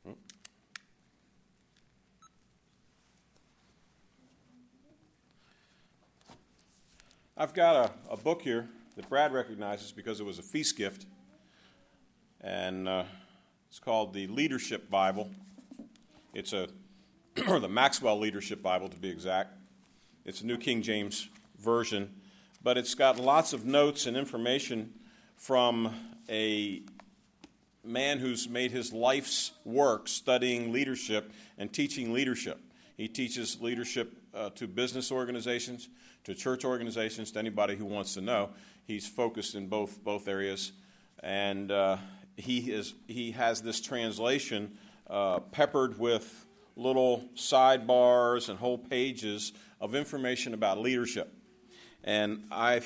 I've got a book here that Brad recognizes because it was a feast gift, and it's called the Leadership Bible. It's or the Maxwell Leadership Bible, to be exact. It's a New King James Version, but it's got lots of notes and information from a man who's made his life's work studying leadership and teaching leadership. He teaches leadership to business organizations, to church organizations, to anybody who wants to know. He's focused in both areas, and he has this translation peppered with little sidebars and whole pages of information about leadership. And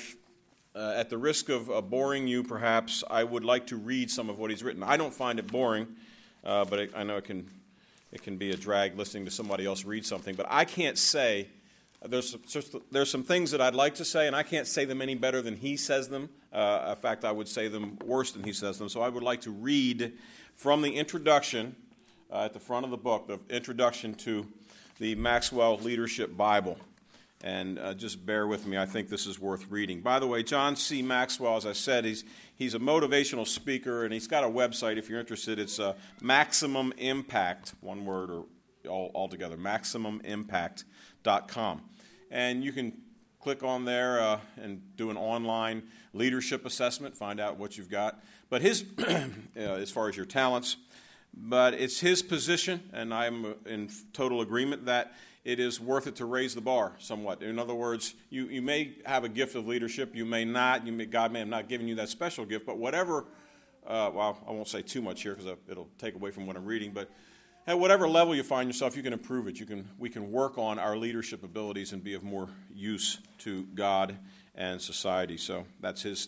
at the risk of boring you, perhaps, I would like to read some of what he's written. I don't find it boring, but I know it can be a drag listening to somebody else read something. But I can't say, there's some things that I'd like to say, and I can't say them any better than he says them. In fact, I would say them worse than he says them. So I would like to read from the introduction at the front of the book, the introduction to the Maxwell Leadership Bible. And just bear with me. I think this is worth reading. By the way, John C. Maxwell, as I said, he's a motivational speaker, and he's got a website if you're interested. It's Maximum Impact, one word or all together, MaximumImpact.com. And you can click on there and do an online leadership assessment, find out what you've got. But his, as far as your talents, but it's his position, and I'm in total agreement that it is worth it to raise the bar somewhat. In other words, you may have a gift of leadership, you may not. God may have not given you that special gift, but whatever, well, I won't say too much here because it'll take away from what I'm reading, but at whatever level you find yourself, you can improve it. We can work on our leadership abilities and be of more use to God and society. So that's his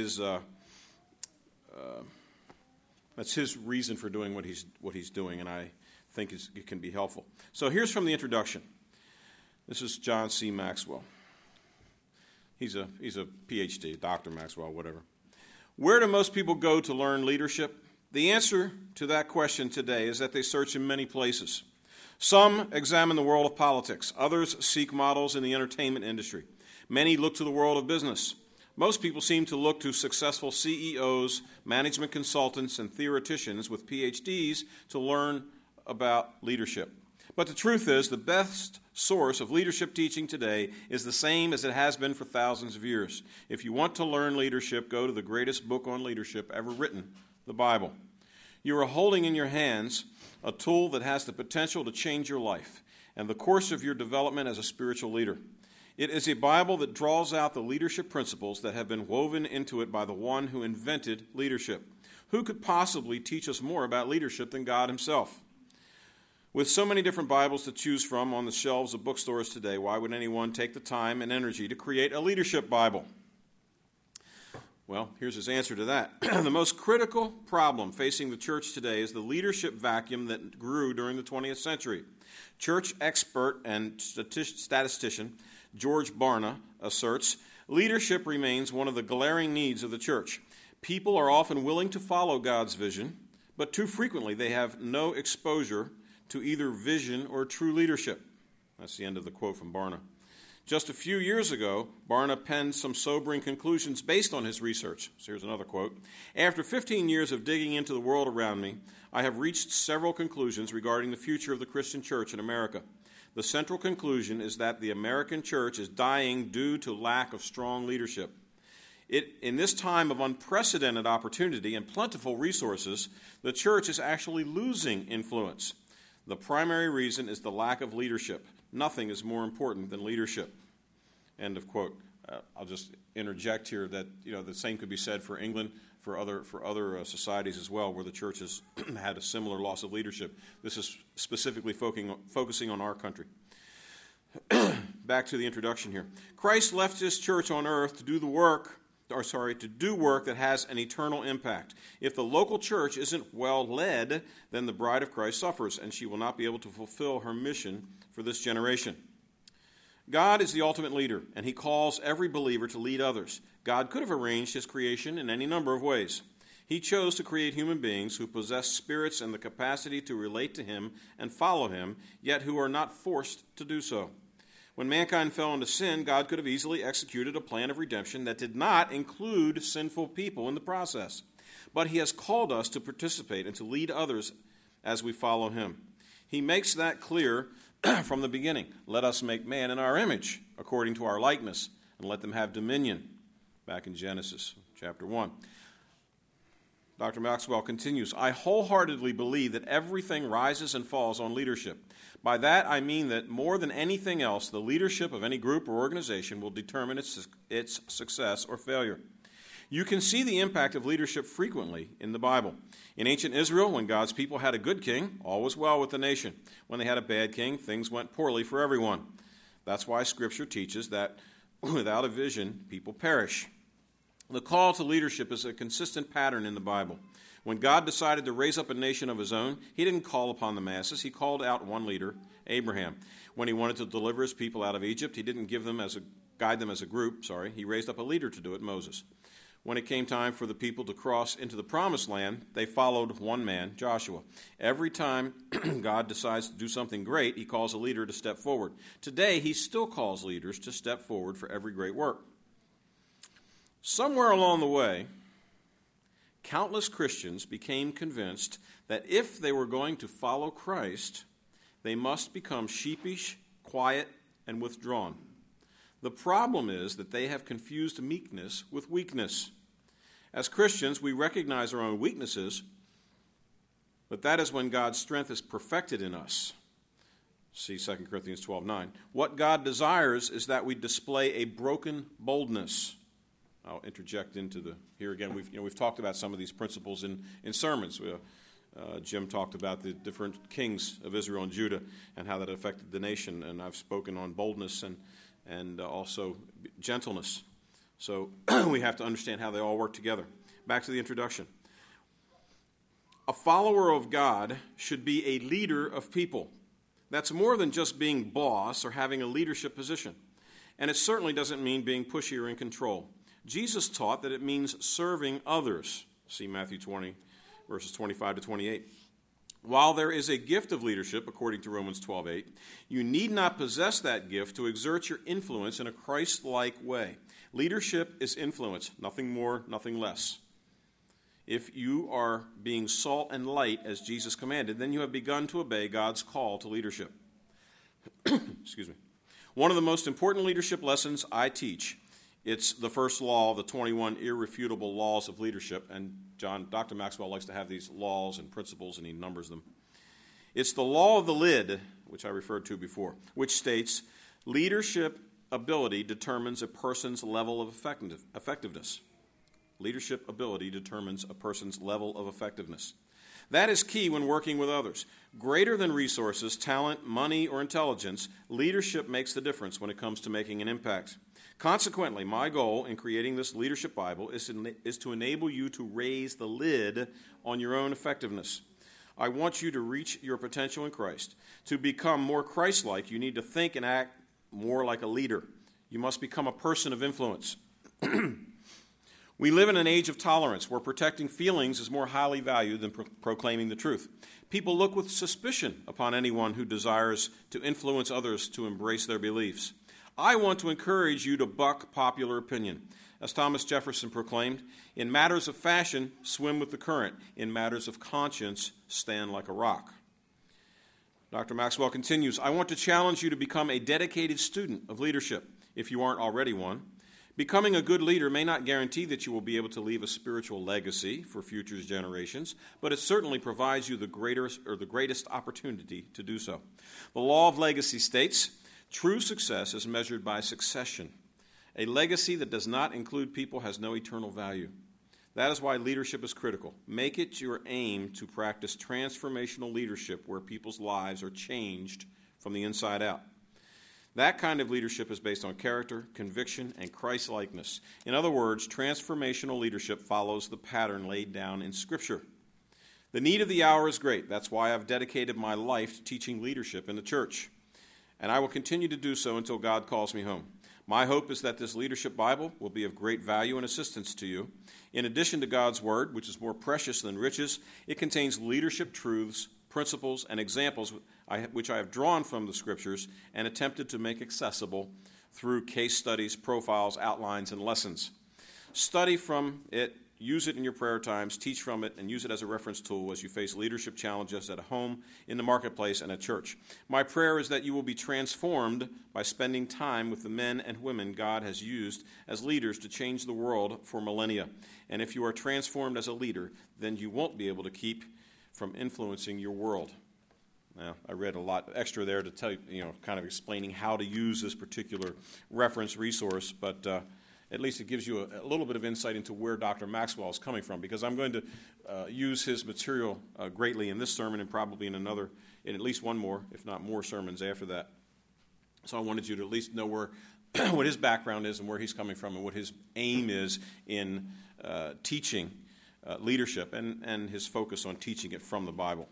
reason for doing what he's doing, and I think it can be helpful. So here's from the introduction. This is John C. Maxwell. He's a PhD, Dr. Maxwell, whatever. Where do most people go to learn leadership? The answer to that question today is that they search in many places. Some examine the world of politics. Others seek models in the entertainment industry. Many look to the world of business. Most people seem to look to successful CEOs, management consultants, and theoreticians with PhDs to learn about leadership. But the truth is, the best source of leadership teaching today is the same as it has been for thousands of years. If you want to learn leadership, go to the greatest book on leadership ever written, the Bible. You are holding in your hands a tool that has the potential to change your life and the course of your development as a spiritual leader. It is a Bible that draws out the leadership principles that have been woven into it by the one who invented leadership. Who could possibly teach us more about leadership than God himself? With so many different Bibles to choose from on the shelves of bookstores today, why would anyone take the time and energy to create a leadership Bible? Well, here's his answer to that. The most critical problem facing the church today is the leadership vacuum that grew during the 20th century. Church expert and statistician George Barna asserts, leadership remains one of the glaring needs of the church. People are often willing to follow God's vision, but too frequently they have no exposure to either vision or true leadership. That's the end of the quote from Barna. Just a few years ago, Barna penned some sobering conclusions based on his research. So here's another quote. After 15 years of digging into the world around me, I have reached several conclusions regarding the future of the Christian church in America. The central conclusion is that the American church is dying due to lack of strong leadership. In this time of unprecedented opportunity and plentiful resources, the church is actually losing influence. The primary reason is the lack of leadership. Nothing is more important than leadership. End of quote. I'll just interject here that the same could be said for England, for other societies as well, where the church has had a similar loss of leadership. This is specifically focusing on our country. Back to the introduction here. Christ left his church on earth to do work that has an eternal impact. If the local church isn't well led, then the bride of Christ suffers, and she will not be able to fulfill her mission for this generation. God is the ultimate leader, and he calls every believer to lead others. God could have arranged his creation in any number of ways. He chose to create human beings who possess spirits and the capacity to relate to him and follow him, yet who are not forced to do so. When mankind fell into sin, God could have easily executed a plan of redemption that did not include sinful people in the process. But he has called us to participate and to lead others as we follow him. He makes that clear from the beginning. Let us make man in our image, according to our likeness, and let them have dominion, back in Genesis chapter 1. Dr. Maxwell continues, I wholeheartedly believe that everything rises and falls on leadership. By that I mean that more than anything else, the leadership of any group or organization will determine its success or failure. You can see the impact of leadership frequently in the Bible. In ancient Israel, when God's people had a good king, all was well with the nation. When they had a bad king, things went poorly for everyone. That's why Scripture teaches that without a vision, people perish. The call to leadership is a consistent pattern in the Bible. When God decided to raise up a nation of his own, he didn't call upon the masses. He called out one leader, Abraham. When he wanted to deliver his people out of Egypt, he didn't guide them as a group. He raised up a leader to do it, Moses. When it came time for the people to cross into the promised land, they followed one man, Joshua. Every time God decides to do something great, he calls a leader to step forward. Today, he still calls leaders to step forward for every great work. Somewhere along the way, countless Christians became convinced that if they were going to follow Christ, they must become sheepish, quiet, and withdrawn. The problem is that they have confused meekness with weakness. As Christians, we recognize our own weaknesses, but that is when God's strength is perfected in us. See 2 Corinthians 12:9. What God desires is that we display a broken boldness. I'll interject here again. We've talked about some of these principles in sermons. Jim talked about the different kings of Israel and Judah and how that affected the nation, and I've spoken on boldness and also gentleness. So we have to understand how they all work together. Back to the introduction. A follower of God should be a leader of people. That's more than just being boss or having a leadership position. And it certainly doesn't mean being pushy or in control. Jesus taught that it means serving others. See Matthew 20, verses 25 to 28. While there is a gift of leadership, according to Romans 12:8, you need not possess that gift to exert your influence in a Christ-like way. Leadership is influence, nothing more, nothing less. If you are being salt and light, as Jesus commanded, then you have begun to obey God's call to leadership. Excuse me. One of the most important leadership lessons I teach, it's the first law, the 21 irrefutable laws of leadership, and Dr. Maxwell likes to have these laws and principles, and he numbers them. It's the law of the lid, which I referred to before, which states, leadership ability determines a person's level of effectiveness. Leadership ability determines a person's level of effectiveness. That is key when working with others. Greater than resources, talent, money, or intelligence, leadership makes the difference when it comes to making an impact. Consequently, my goal in creating this leadership Bible is to enable you to raise the lid on your own effectiveness. I want you to reach your potential in Christ. To become more Christ-like, you need to think and act more like a leader. You must become a person of influence. We live in an age of tolerance where protecting feelings is more highly valued than proclaiming the truth. People look with suspicion upon anyone who desires to influence others to embrace their beliefs. I want to encourage you to buck popular opinion. As Thomas Jefferson proclaimed, in matters of fashion, swim with the current. In matters of conscience, stand like a rock. Dr. Maxwell continues, I want to challenge you to become a dedicated student of leadership, if you aren't already one. Becoming a good leader may not guarantee that you will be able to leave a spiritual legacy for future generations, but it certainly provides you the greatest opportunity to do so. The law of legacy states, true success is measured by succession. A legacy that does not include people has no eternal value. That is why leadership is critical. Make it your aim to practice transformational leadership where people's lives are changed from the inside out. That kind of leadership is based on character, conviction, and Christ-likeness. In other words, transformational leadership follows the pattern laid down in Scripture. The need of the hour is great. That's why I've dedicated my life to teaching leadership in the church. And I will continue to do so until God calls me home. My hope is that this leadership Bible will be of great value and assistance to you. In addition to God's Word, which is more precious than riches, it contains leadership truths, principles, and examples which I have drawn from the Scriptures and attempted to make accessible through case studies, profiles, outlines, and lessons. Study from it, use it in your prayer times, teach from it, and use it as a reference tool as you face leadership challenges at home, in the marketplace, and at church. My prayer is that you will be transformed by spending time with the men and women God has used as leaders to change the world for millennia. And if you are transformed as a leader, then you won't be able to keep from influencing your world. Now, I read a lot extra there to tell you, kind of explaining how to use this particular reference resource, but at least it gives you a little bit of insight into where Dr. Maxwell is coming from, because I'm going to use his material greatly in this sermon and probably in at least one more, if not more sermons after that. So I wanted you to at least know where what his background is and where he's coming from and what his aim is in teaching leadership and his focus on teaching it from the Bible.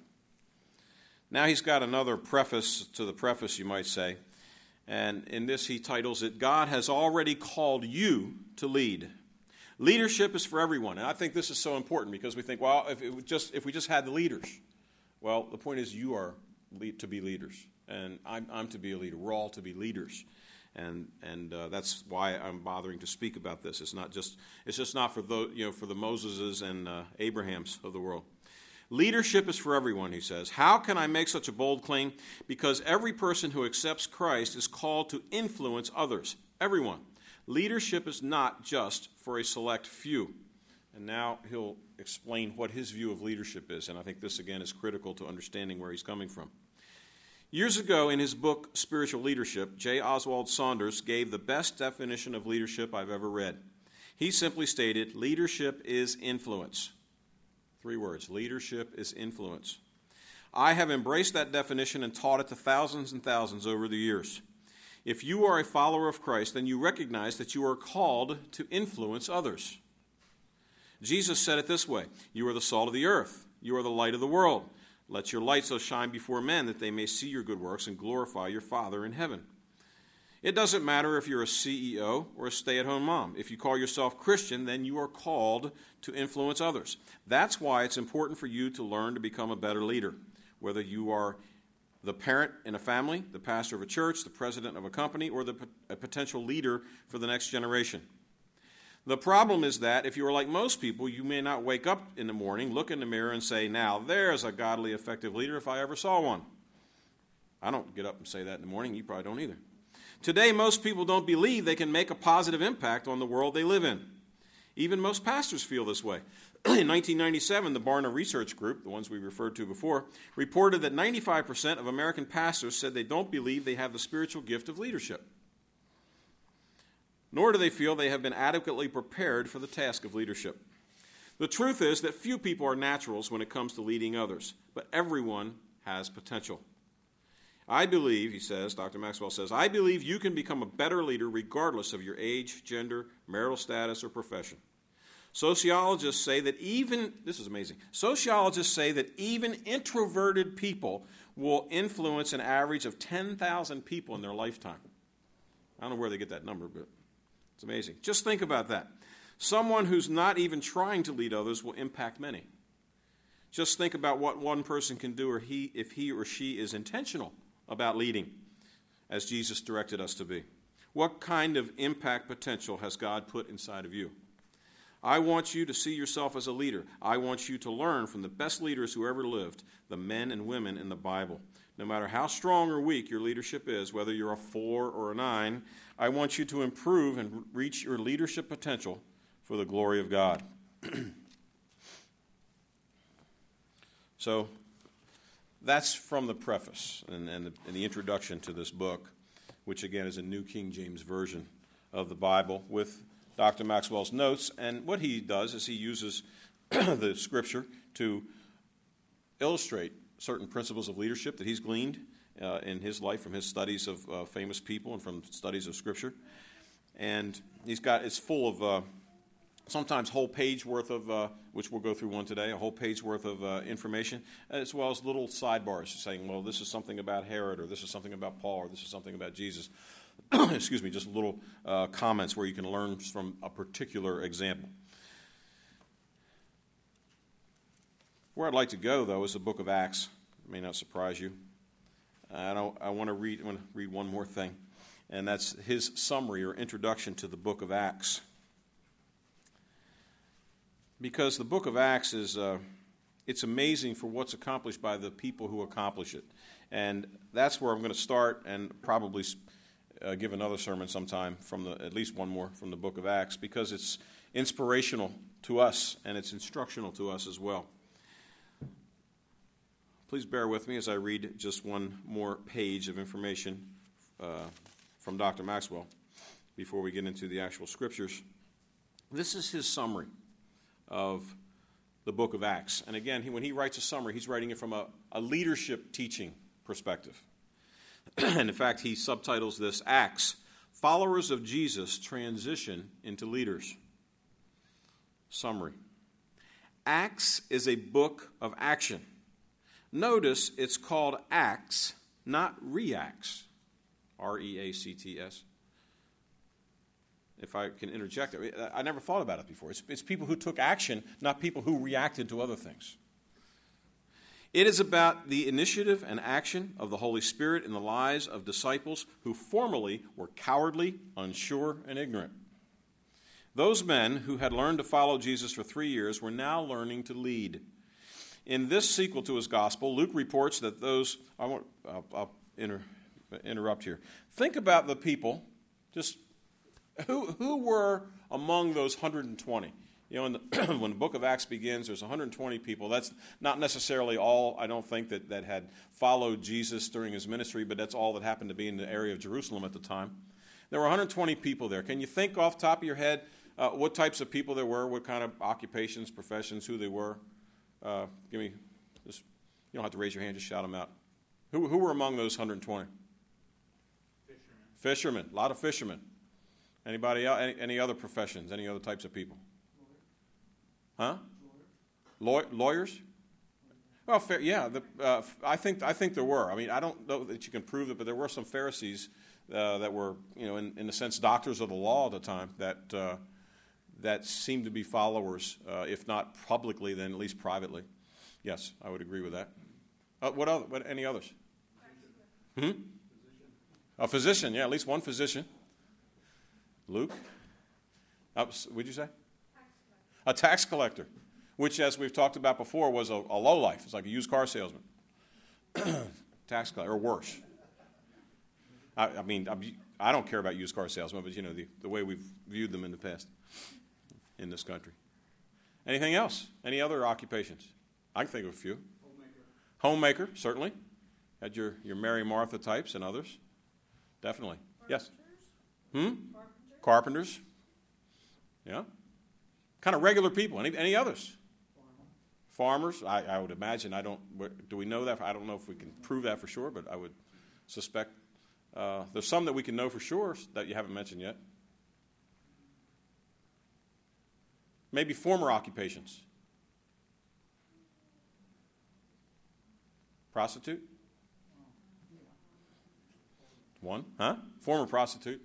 Now he's got another preface to the preface, you might say. And in this, he titles it, God Has Already Called You to Lead. Leadership is for everyone. And I think this is so important because we think, well, if we just had the leaders. Well, the point is you are to be leaders. And I'm to be a leader. We're all to be leaders. And that's why I'm bothering to speak about this. It's just not for the Moseses and Abrahams of the world. Leadership is for everyone, he says. How can I make such a bold claim? Because every person who accepts Christ is called to influence others. Everyone. Leadership is not just for a select few. And now he'll explain what his view of leadership is. And I think this, again, is critical to understanding where he's coming from. Years ago, in his book, Spiritual Leadership, J. Oswald Saunders gave the best definition of leadership I've ever read. He simply stated, leadership is influence. 3 words, leadership is influence. I have embraced that definition and taught it to thousands and thousands over the years. If you are a follower of Christ, then you recognize that you are called to influence others. Jesus said it this way, you are the salt of the earth, you are the light of the world. Let your light so shine before men that they may see your good works and glorify your Father in heaven. It doesn't matter if you're a CEO or a stay-at-home mom. If you call yourself Christian, then you are called to influence others. That's why it's important for you to learn to become a better leader. Whether you are the parent in a family, the pastor of a church, the president of a company, or a potential leader for the next generation. The problem is that if you are like most people, you may not wake up in the morning, look in the mirror, and say, now there's a godly, effective leader if I ever saw one. I don't get up and say that in the morning. You probably don't either. Today, most people don't believe they can make a positive impact on the world they live in. Even most pastors feel this way. In 1997, the Barna Research Group, the ones we referred to before, reported that 95% of American pastors said they don't believe they have the spiritual gift of leadership. Nor do they feel they have been adequately prepared for the task of leadership. The truth is that few people are naturals when it comes to leading others, but everyone has potential. I believe, he says, Dr. Maxwell says, I believe you can become a better leader regardless of your age, gender, marital status, or profession. Sociologists say that this is amazing, sociologists say that even introverted people will influence an average of 10,000 people in their lifetime. I don't know where they get that number, but it's amazing. Just think about that. Someone who's not even trying to lead others will impact many. Just think about what one person can do if he or she is intentional about leading, as Jesus directed us to be. What kind of impact potential has God put inside of you? I want you to see yourself as a leader. I want you to learn from the best leaders who ever lived, the men and women in the Bible. No matter how strong or weak your leadership is, whether you're a 4 or a 9, I want you to improve and reach your leadership potential for the glory of God. So, that's from the preface and the introduction to this book, which again is a New King James Version of the Bible with Dr. Maxwell's notes. And what he does is he uses the scripture to illustrate certain principles of leadership that he's gleaned in his life from his studies of famous people and from studies of scripture. And it's full of sometimes whole page worth of, which we'll go through one today, a whole page worth of information, as well as little sidebars saying, well, this is something about Herod, or this is something about Paul, or this is something about Jesus. just little comments where you can learn from a particular example. Where I'd like to go, though, is the book of Acts. It may not surprise you. I want to read one more thing, and that's his summary or introduction to the book of Acts. Because the book of Acts is, it's amazing for what's accomplished by the people who accomplish it. And that's where I'm going to start and probably give another sermon sometime at least one more from the book of Acts, because it's inspirational to us and it's instructional to us as well. Please bear with me as I read just one more page of information from Dr. Maxwell before we get into the actual scriptures. This is his summary of the book of Acts. And again, when he writes a summary, he's writing it from a leadership teaching perspective. And in fact, he subtitles this Acts, Followers of Jesus Transition into Leaders. Summary. Acts is a book of action. Notice it's called Acts, not Reacts. R-E-A-C-T-S. If I can interject, I never thought about it before. It's people who took action, not people who reacted to other things. It is about the initiative and action of the Holy Spirit in the lives of disciples who formerly were cowardly, unsure, and ignorant. Those men who had learned to follow Jesus for 3 years were now learning to lead. In this sequel to his gospel, Luke reports that those... I'll interrupt here. Think about the people, just who were among those 120. You know, when the book of Acts begins, there's 120 people. That's not necessarily all, I don't think, that had followed Jesus during his ministry, but that's all that happened to be in the area of Jerusalem at the time. There were 120 people there. Can you think off the top of your head what types of people there were, what kind of occupations, professions, who they were? Give me, just, you don't have to raise your hand, just shout them out. Who were among those 120? Fishermen. A lot of fishermen. Anybody else? Any other professions? Any other types of people? Huh? Lawyers? Well, fair, yeah. I think there were. I mean, I don't know that you can prove it, but there were some Pharisees that were, you know, in a sense, doctors of the law at the time that seemed to be followers, if not publicly, then at least privately. Yes, I would agree with that. What? Any others? A physician, yeah, at least one physician. Luke? What'd you say? A tax collector, which, as we've talked about before, was a lowlife. It's like a used car salesman. Tax collector, or worse. I mean, I don't care about used car salesmen, but, you know, the way we've viewed them in the past in this country. Anything else? Any other occupations? I can think of a few. Homemaker, certainly. Had your Mary Martha types and others. Definitely. Yes? Carpenters. Yeah. Kind of regular people. Any others? Farmers. I would imagine. Do we know that? I don't know if we can prove that for sure, but I would suspect there's some that we can know for sure that you haven't mentioned yet. Maybe former occupations. Prostitute? One? Huh? Former prostitute.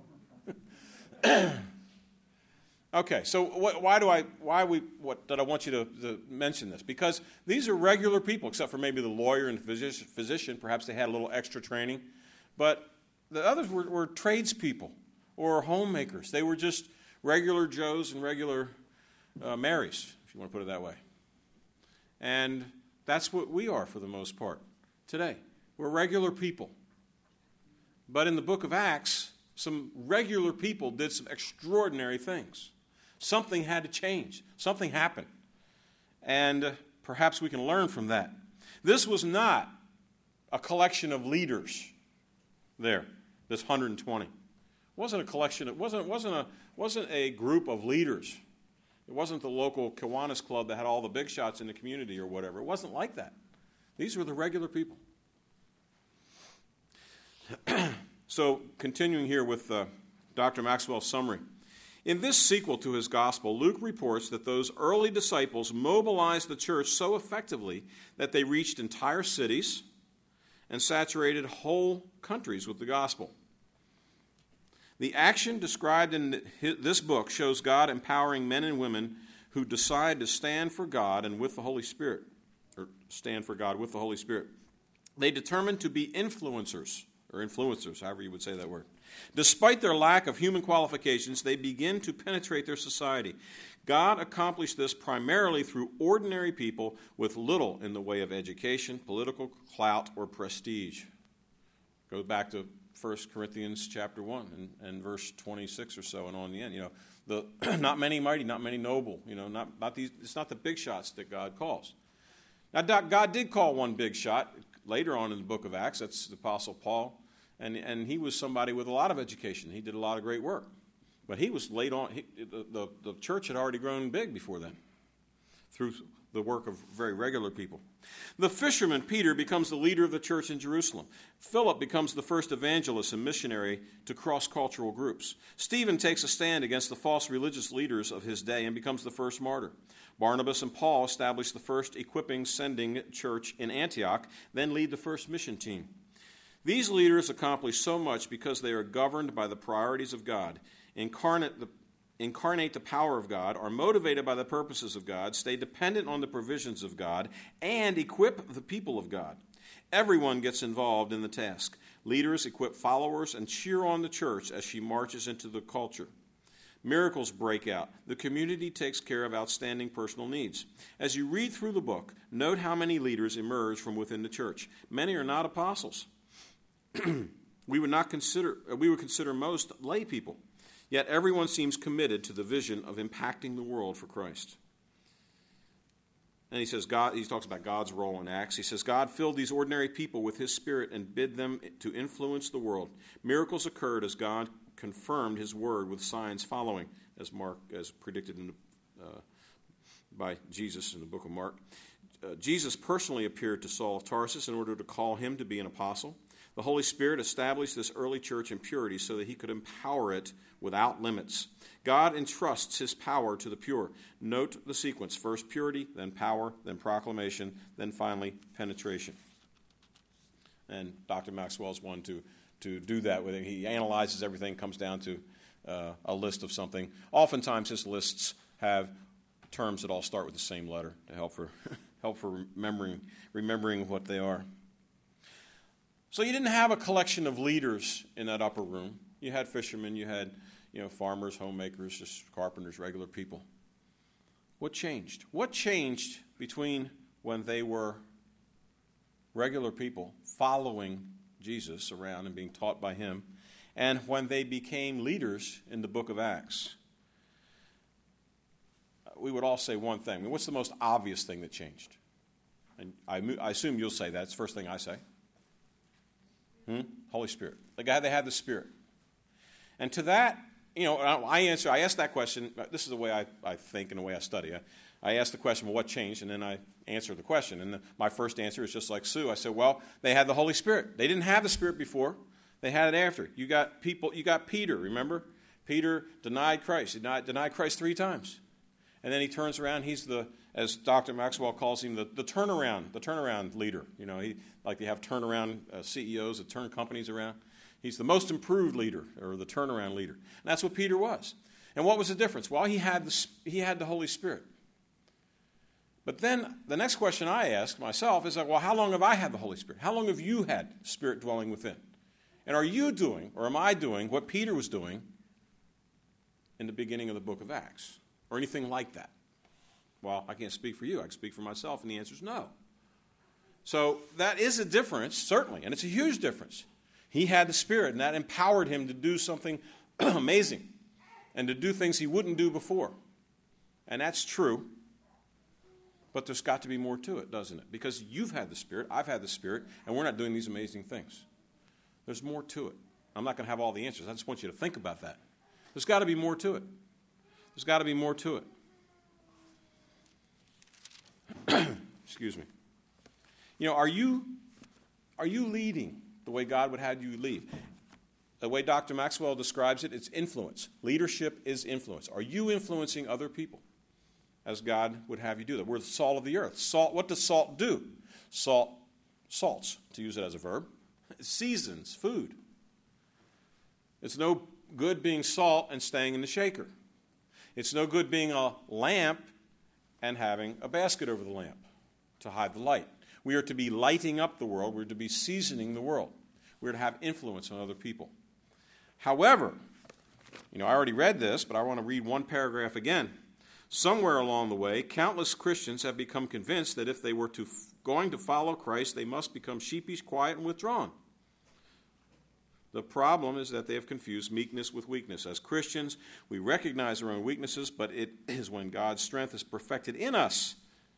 Okay, so why did I want you to mention this? Because these are regular people, except for maybe the lawyer and physician. Perhaps they had a little extra training. But the others were tradespeople or homemakers. They were just regular Joes and regular Marys, if you want to put it that way. And that's what we are for the most part today. We're regular people. But in the book of Acts, some regular people did some extraordinary things. Something had to change. Something happened. And perhaps we can learn from that. This was not a collection of leaders there, this 120. It wasn't a collection. It wasn't a group of leaders. It wasn't the local Kiwanis club that had all the big shots in the community or whatever. It wasn't like that. These were the regular people. So, continuing here with Dr. Maxwell's summary. In this sequel to his gospel, Luke reports that those early disciples mobilized the church so effectively that they reached entire cities and saturated whole countries with the gospel. The action described in this book shows God empowering men and women who decide to stand for God and with the Holy Spirit, or stand for God with the Holy Spirit. They determine to be influencers, however you would say that word. Despite their lack of human qualifications, they begin to penetrate their society. God accomplished this primarily through ordinary people with little in the way of education, political clout, or prestige. Go back to 1 Corinthians chapter 1 and verse 26 or so and on the end. Not many mighty, not many noble. Not these. It's not the big shots that God calls. Now, God did call one big shot later on in the book of Acts. That's the Apostle Paul. And he was somebody with a lot of education. He did a lot of great work. But he was late on. The church had already grown big before then through the work of very regular people. The fisherman, Peter, becomes the leader of the church in Jerusalem. Philip becomes the first evangelist and missionary to cross-cultural groups. Stephen takes a stand against the false religious leaders of his day and becomes the first martyr. Barnabas and Paul establish the first equipping, sending church in Antioch, then lead the first mission team. These leaders accomplish so much because they are governed by the priorities of God, incarnate the power of God, are motivated by the purposes of God, stay dependent on the provisions of God, and equip the people of God. Everyone gets involved in the task. Leaders equip followers and cheer on the church as she marches into the culture. Miracles break out. The community takes care of outstanding personal needs. As you read through the book, note how many leaders emerge from within the church. Many are not apostles. We would consider most lay people. Yet everyone seems committed to the vision of impacting the world for Christ. And he talks about God's role in Acts. He says, God filled these ordinary people with his Spirit and bid them to influence the world. Miracles occurred as God confirmed his word with signs following, as predicted by Jesus in the book of Mark. Jesus personally appeared to Saul of Tarsus in order to call him to be an apostle. The Holy Spirit established this early church in purity so that he could empower it without limits. God entrusts his power to the pure. Note the sequence. First purity, then power, then proclamation, then finally penetration. And Dr. Maxwell's one to do that with him. He analyzes everything, comes down to a list of something. Oftentimes his lists have terms that all start with the same letter to help for remembering what they are. So you didn't have a collection of leaders in that upper room. You had fishermen, you had farmers, homemakers, just carpenters, regular people. What changed? What changed between when they were regular people following Jesus around and being taught by him and when they became leaders in the book of Acts? We would all say one thing. What's the most obvious thing that changed? And I assume you'll say that. It's the first thing I say. Holy Spirit. They had the Spirit. And to that, I ask that question. This is the way I think and the way I study. I ask the question, well, what changed? And then I answer the question. And my first answer is just like Sue. I said, well, they had the Holy Spirit. They didn't have the Spirit before. They had it after. You got Peter, remember? Peter denied Christ. He denied Christ 3 times. And then he turns around. He's as Dr. Maxwell calls him, the turnaround leader. They have turnaround CEOs that turn companies around. He's the most improved leader, or the turnaround leader. And that's what Peter was. And what was the difference? Well, he had the Holy Spirit. But then the next question I ask myself is, well, how long have I had the Holy Spirit? How long have you had Spirit dwelling within? And are you doing, or am I doing, what Peter was doing in the beginning of the book of Acts? Or anything like that? Well, I can't speak for you. I can speak for myself, and the answer is no. So that is a difference, certainly, and it's a huge difference. He had the Spirit, and that empowered him to do something amazing and to do things he wouldn't do before. And that's true, but there's got to be more to it, doesn't it? Because you've had the Spirit, I've had the Spirit, and we're not doing these amazing things. There's more to it. I'm not going to have all the answers. I just want you to think about that. There's got to be more to it. There's got to be more to it. Excuse me. Are you leading the way God would have you lead? The way Dr. Maxwell describes it, it's influence. Leadership is influence. Are you influencing other people as God would have you do that? We're the salt of the earth. Salt. What does salt do? Salt salts, to use it as a verb. It seasons food. It's no good being salt and staying in the shaker. It's no good being a lamp and having a basket over the lamp to hide the light. We are to be lighting up the world. We're to be seasoning the world. We're to have influence on other people. However, I already read this, but I want to read one paragraph again. Somewhere along the way, countless Christians have become convinced that if they were going to follow Christ, they must become sheepish, quiet, and withdrawn. The problem is that they have confused meekness with weakness. As Christians, we recognize our own weaknesses, but it is when God's strength is perfected in us.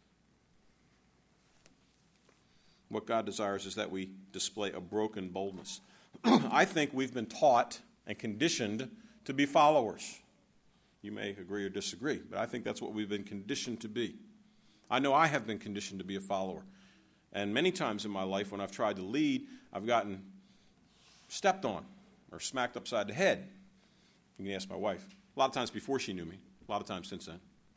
What God desires is that we display a broken boldness. I think we've been taught and conditioned to be followers. You may agree or disagree, but I think that's what we've been conditioned to be. I know I have been conditioned to be a follower. And many times in my life when I've tried to lead, I've gotten stepped on or smacked upside the head. You can ask my wife. A lot of times before she knew me. A lot of times since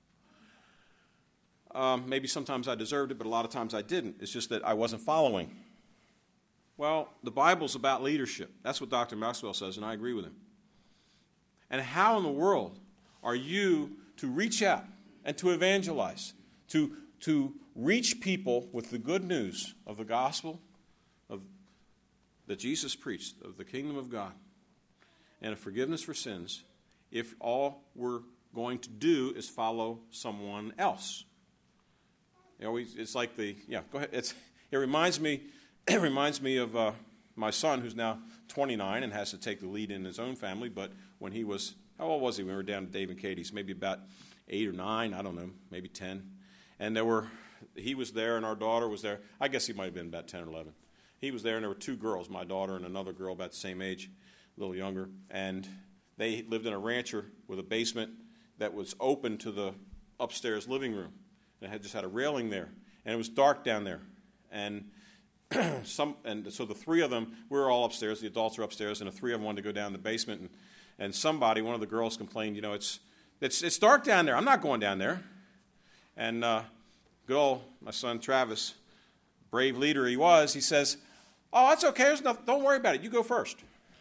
then. Maybe sometimes I deserved it, but a lot of times I didn't. It's just that I wasn't following. Well, the Bible's about leadership. That's what Dr. Maxwell says, and I agree with him. And how in the world are you to reach out and to evangelize, to reach people with the good news of the gospel that Jesus preached, of the kingdom of God, and of forgiveness for sins, if all we're going to do is follow someone else? It's like go ahead. It reminds me of my son, who's now 29 and has to take the lead in his own family. But when he was, how old was he when we were down at Dave and Katie's? Maybe about 8 or 9, I don't know, maybe 10. And he was there and our daughter was there. I guess he might have been about 10 or 11. He was there and there were 2 girls, my daughter and another girl about the same age, a little younger. And they lived in a rancher with a basement that was open to the upstairs living room. And it just had a railing there. And it was dark down there. And so the 3 of them, we were all upstairs, the adults were upstairs, and the 3 of them wanted to go down the basement. And one of the girls complained, it's dark down there. I'm not going down there. And good old my son Travis, brave leader he was, he says, "Oh, that's okay. There's nothing. Don't worry about it. You go first."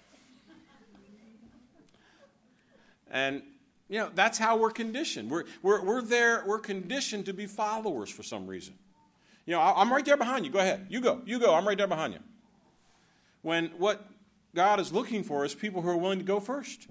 And that's how we're conditioned. We're there. We're conditioned to be followers for some reason. I'm right there behind you. Go ahead. You go. I'm right there behind you. When what God is looking for is people who are willing to go first.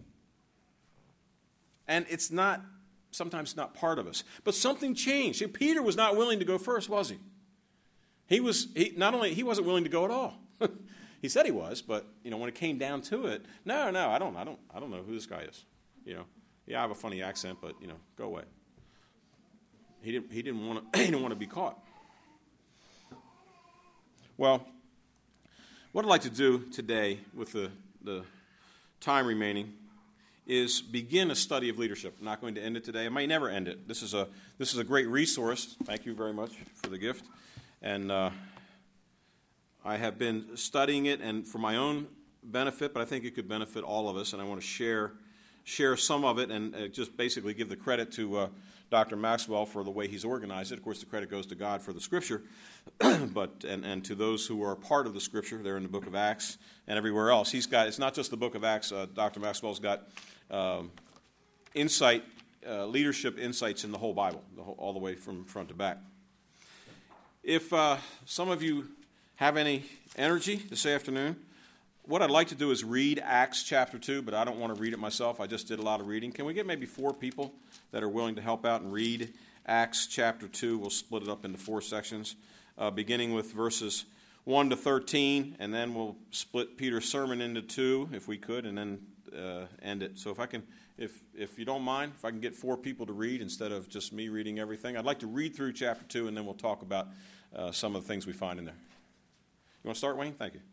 And sometimes it's not part of us. But something changed. See, Peter was not willing to go first, was he? He wasn't willing to go at all. He said he was, but when it came down to it, no, I don't know who this guy is. Yeah, I have a funny accent, but go away. He didn't want to be caught. Well, what I'd like to do today with the time remaining is begin a study of leadership. I'm not going to end it today. I might never end it. This is a great resource. Thank you very much for the gift. And I have been studying it and for my own benefit, but I think it could benefit all of us, and I want to share some of it and just basically give the credit to Dr. Maxwell for the way he's organized it. Of course, the credit goes to God for the Scripture, but and to those who are part of the Scripture. They're in the book of Acts and everywhere else. It's not just the book of Acts. Dr. Maxwell's got leadership insights in the whole Bible, all the way from front to back. If some of you have any energy this afternoon, what I'd like to do is read Acts chapter 2, but I don't want to read it myself. I just did a lot of reading. Can we get maybe 4 people that are willing to help out and read Acts chapter 2? We'll split it up into 4 sections, beginning with verses 1 to 13, and then we'll split Peter's sermon into 2, if we could, and then end it. So if you don't mind, if I can get 4 people to read instead of just me reading everything. I'd like to read through chapter 2, and then we'll talk about some of the things we find in there. You want to start, Wayne? Thank you.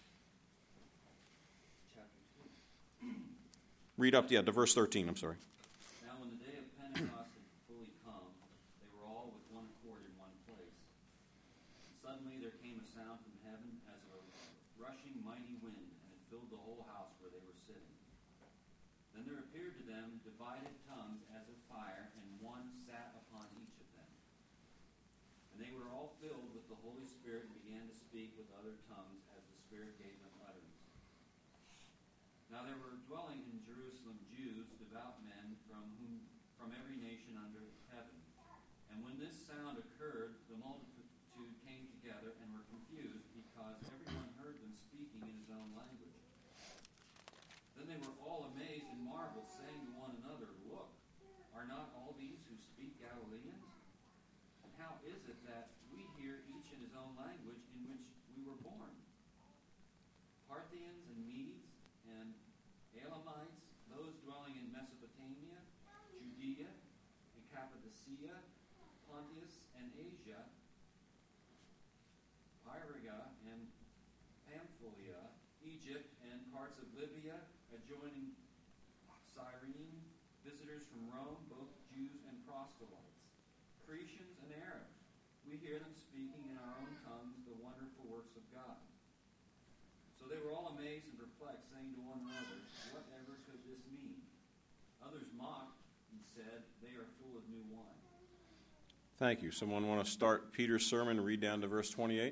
Read up, to verse 13, I'm sorry. Now when the day of Pentecost had fully come, they were all with one accord in one place. And suddenly there came a sound from heaven as of a rushing mighty wind, and it filled the whole house where they were sitting. Then there appeared to them divided tongues as of fire, and one sat upon each of them. And they were all filled with the Holy Spirit and began to speak with other tongues as the Spirit gave them utterance. Now there were dwelling in Jerusalem Jews, devout men, from every nation under heaven. And when this sound occurred, the multitude came together and were confused, because everyone heard them speaking in his own language. Then they were all amazed and marveled, saying to one another, "Look, are not all these who speak Galileans? And how is it that we hear each in his own language in which we were born? Parthians and Medes and Elamites, those dwelling in Mesopotamia, Judea and Cappadocia, Pontus and Asia, Phrygia and Pamphylia, Egypt and parts of Libya adjoining Cyrene, visitors from Rome, both Jews and proselytes, Cretians and Arabs. We hear them speaking in our own tongues the wonderful works of God." So they were all amazed and perplexed, saying to one another, "Whatever could this mean?" Others mocked and said, "They are full of new wine." Thank you. Someone want to start Peter's sermon and read down to verse 28?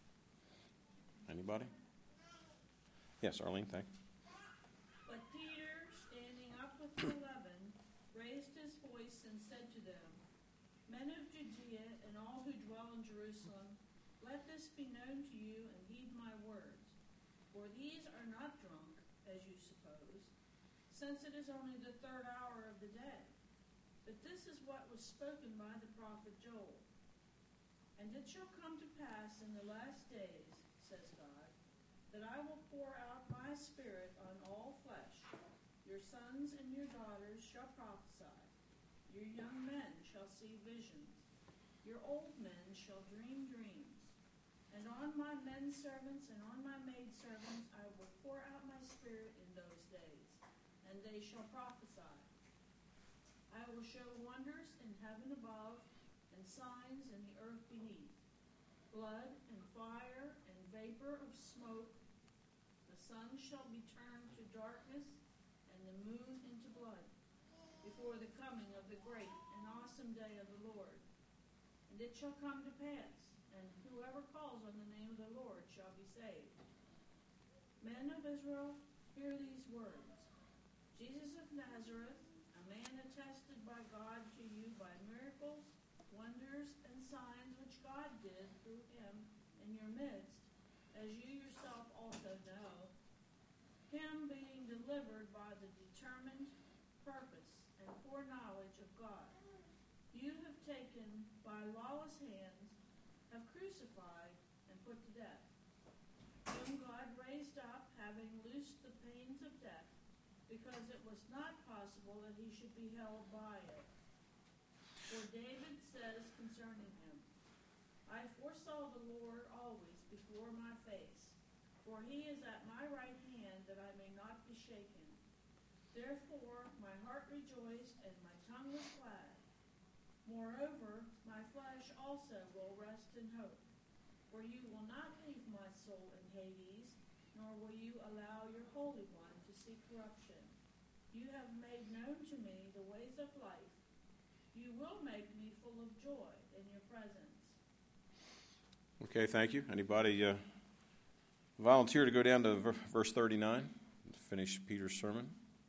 Anybody? Yes, Arlene, thank you. But Peter, standing up with the 11, raised his voice and said to them, "Men of Judea and all who dwell in Jerusalem, let this be known to you and heed my words. For these are not drunk, as you suppose, since it is only the third hour of the day. But this is what was spoken by the prophet Joel. And it shall come to pass in the last days, says God, that I will pour out my spirit on all flesh. Your sons and your daughters shall prophesy. Your young men shall see visions. Your old men shall dream dreams. And on my men servants and on my maid servants I will pour out my spirit in those days, and they shall prophesy. I will show wonders in heaven above and signs in the earth beneath, blood and fire and vapor of smoke. The sun shall be turned to darkness and the moon into blood before the coming of the great and awesome day of the Lord. And it shall come to pass, and whoever calls on the name of the Lord shall be saved. Men of Israel, hear these words. Jesus of Nazareth, a man attested by God to you by miracles, wonders, and signs which God did through him in your midst, as you yourself also know, him being delivered by the determined purpose and foreknowledge of God, you have taken by lawless hands, have crucified and put to death, whom God raised up, having loosed the pains of death, because it was not possible that he should be held by it. For David says concerning him, I foresaw the Lord always before my face, for he is at my right hand, that I may not be shaken. Therefore my heart rejoiced, and my tongue was glad. Moreover, my flesh also will rest in hope. For you will not leave my soul in Hades, nor will you allow your Holy One to see corruption. You have made known to me the ways of life. You will make me full of joy in your presence. Okay, thank you. Anybody volunteer to go down to verse 39 to finish Peter's sermon?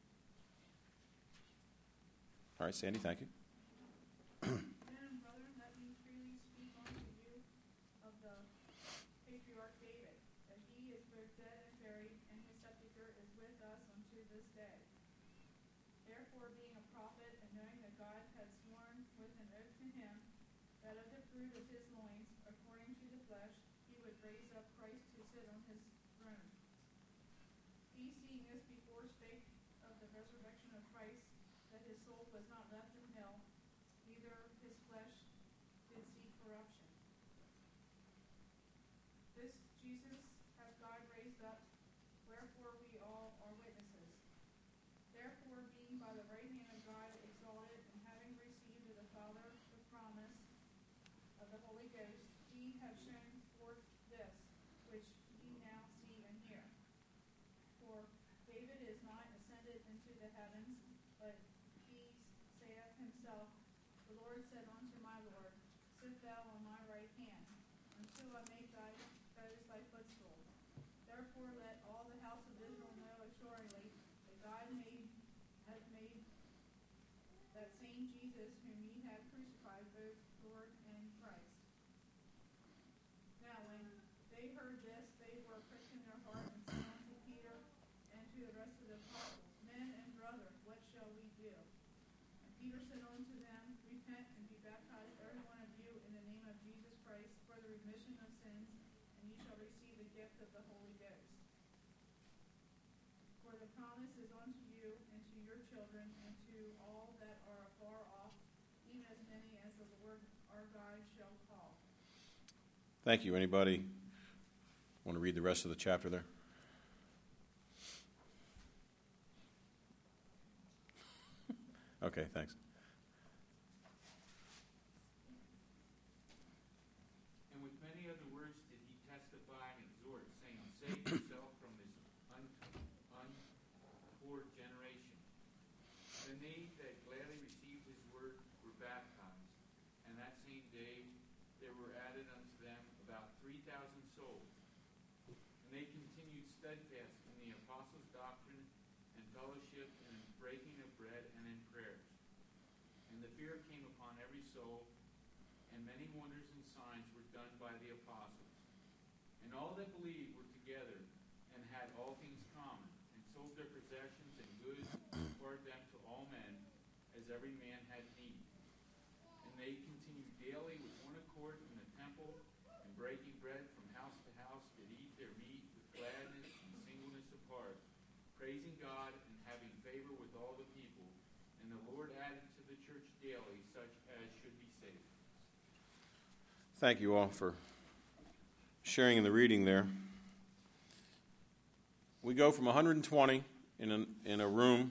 All right, Sandy, thank you. Men and brethren, let me freely speak unto you of the patriarch David, that he is both dead and buried, and his sepulchre is with us unto this day. Therefore, being a prophet, and knowing that God had sworn with an oath to him, that of the fruit of his loins, according to the flesh, he would raise up Christ to sit on his throne. He, seeing this before, spake of the resurrection of Christ, that his soul was not left in hell, neither his flesh did see corruption. This Jesus has God raised up, wherefore we all are witnesses. Therefore, being by the right hand of God exalted, and having received of the Father the promise of the Holy Ghost, ye have shown forth this, which ye now see and hear. For David is not ascended into the heavens, but he saith himself, the Lord said unto my Lord, sit thou on my right hand, until I make thy foes thy footstool. Therefore let all the house of Israel know assuredly same Jesus whom ye have crucified, both Lord and Christ. Now when they heard this, they were pricked in their heart, and said unto Peter and to the rest of the apostles, Men and brethren, what shall we do? And Peter said unto them, Repent and be baptized, every one of you, in the name of Jesus Christ, for the remission of sins, and ye shall receive the gift of the Holy Ghost. For the promise is unto you and to your children and to all that are afar off, even as many as the Lord our God shall call. Thank you. Anybody want to read the rest of the chapter there? Okay, thanks. And with many other words did he testify and exhort, saying, Save yourself from this untoward generation. Then they that gladly received his word were baptized, and that same day there were added unto them about 3,000 souls. And they continued steadfast in the apostles' doctrine and fellowship and in breaking of bread and in prayers. And the fear came upon every soul, and many wonders and signs were done by the apostles. And all that believed were together and had all things common, and sold their possessions and goods, and poured them to all men, as every man had need. And they continued daily with one accord in the temple, and breaking bread from house to house, did eat their meat with gladness and singleness of heart, praising God and having favor with all the people. And the Lord added to the church daily such as should be saved. Thank you all for sharing in the reading there. We go from 120 in a room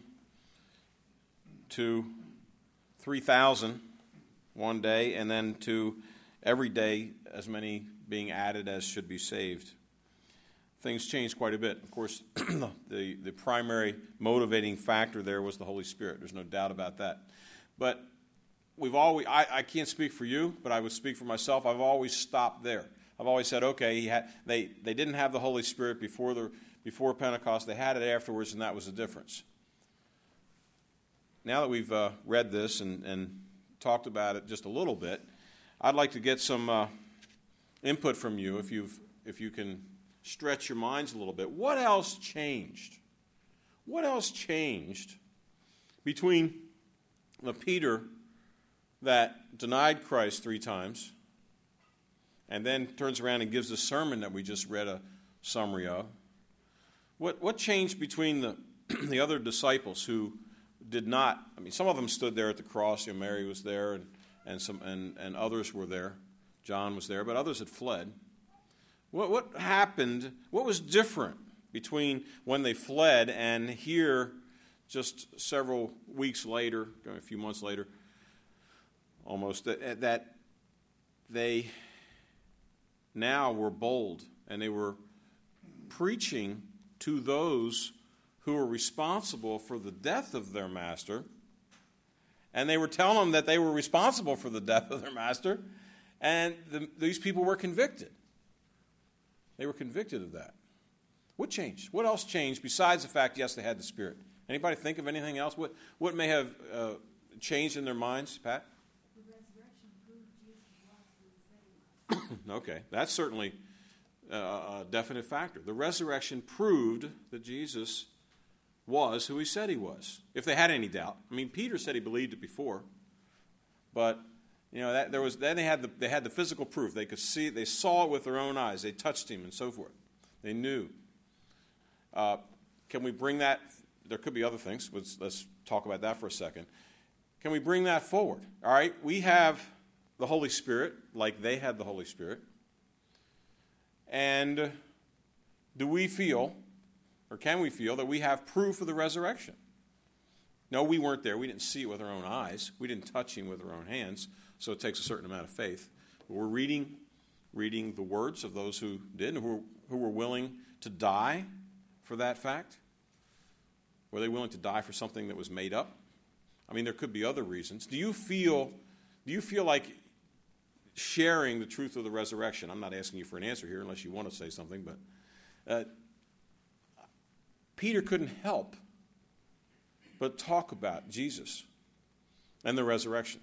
to 3,000 one day, and then to every day as many being added as should be saved. Things changed quite a bit. Of course, the primary motivating factor there was the Holy Spirit. There's no doubt about that. But I can't speak for you, but I would speak for myself. I've always stopped there. I've always said, okay, they didn't have the Holy Spirit before Pentecost. They had it afterwards, and that was the difference. Now that we've read this and talked about it just a little bit, I'd like to get some input from you, if you can stretch your minds a little bit. What else changed? What else changed between the Peter that denied Christ 3 times and then turns around and gives the sermon that we just read a summary of? What changed between the other disciples who did not? I mean, some of them stood there at the cross. Mary was there, and others were there. John was there, but others had fled. What happened? What was different between when they fled and here, just several weeks later, a few months later, almost, that they now were bold and they were preaching to those who were responsible for the death of their master, and they were telling them that they were responsible for the death of their master, and these people were convicted. They were convicted of that. What changed? What else changed besides the fact, yes, they had the Spirit? Anybody think of anything else? What may have changed in their minds, Pat? The resurrection proved Jesus was who he said he was. Okay, that's certainly a definite factor. The resurrection proved that Jesus was who he said he was, if they had any doubt. I mean, Peter said he believed it before, but then they had the physical proof. They could see, they saw it with their own eyes. They touched him and so forth. They knew. Can we bring that? There could be other things. Let's talk about that for a second. Can we bring that forward? All right, we have the Holy Spirit, like they had the Holy Spirit. And do we feel, or can we feel, that we have proof of the resurrection? No, we weren't there. We didn't see it with our own eyes. We didn't touch him with our own hands. So it takes a certain amount of faith. But we're reading the words of those who did, and who were willing to die for that fact. Were they willing to die for something that was made up? I mean, there could be other reasons. Do you feel like sharing the truth of the resurrection? I'm not asking you for an answer here unless you want to say something, but Peter couldn't help but talk about Jesus and the resurrection.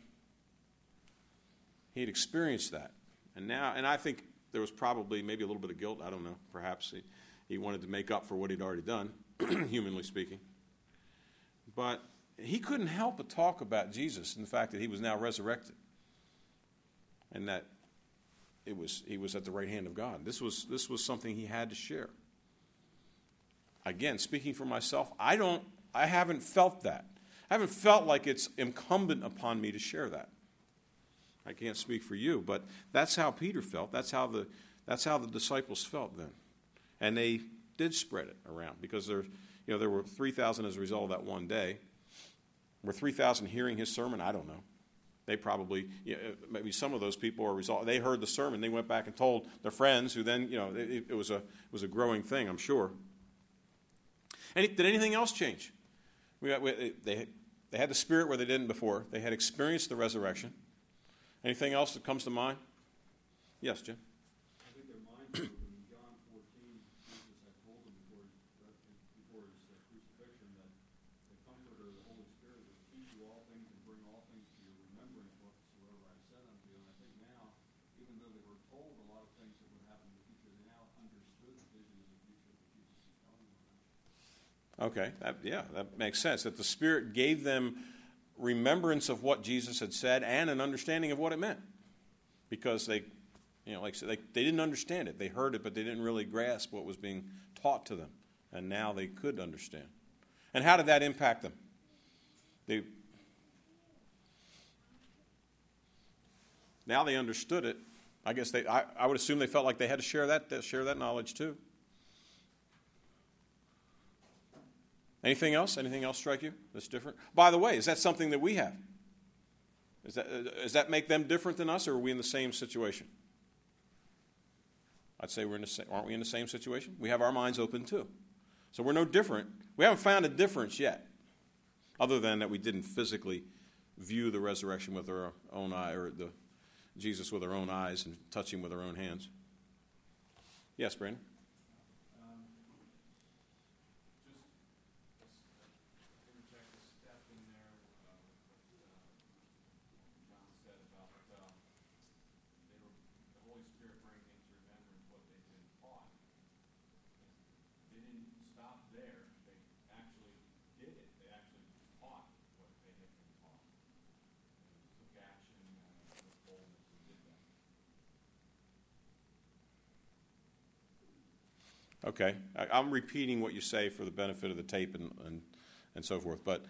He had experienced that. And I think there was probably maybe a little bit of guilt. I don't know. Perhaps he wanted to make up for what he'd already done, humanly speaking. But he couldn't help but talk about Jesus and the fact that he was now resurrected and that he was at the right hand of God. This was something he had to share. Again, speaking for myself, I haven't felt that. I haven't felt like it's incumbent upon me to share that. I can't speak for you, but that's how Peter felt. That's how the disciples felt then. And they did spread it around because there were 3,000 as a result of that one day. Were 3,000 hearing his sermon? I don't know. They probably, maybe some of those people they heard the sermon, they went back and told their friends, who then, it was a growing thing, I'm sure. And did anything else change? They had the Spirit where they didn't before. They had experienced the resurrection. Anything else that comes to mind? Yes, Jim. I think their minds were open. In John 14, Jesus had told them before his crucifixion that the Comforter, the Holy Spirit, would teach you all things and bring all things to your remembrance whatsoever I said unto you. And I think now, even though they were told a lot of things that would happen in the future, they now understood the vision of the future that Jesus is telling them about. Okay, that makes sense. That the Spirit gave them remembrance of what Jesus had said and an understanding of what it meant, because they didn't understand it. They heard it, but they didn't really grasp what was being taught to them, and now they could understand. And how did that impact them? Now they understood it. I guess I would assume they felt like they had to share that knowledge too. Anything else? Anything else strike you that's different? By the way, is that something that we have? Does that make them different than us, or are we in the same situation? I'd say aren't we in the same situation? We have our minds open too. So we're no different. We haven't found a difference yet, other than that we didn't physically view the resurrection with our own eye, or the Jesus with our own eyes and touch him with our own hands. Yes, Brandon? Okay, I'm repeating what you say for the benefit of the tape and so forth, but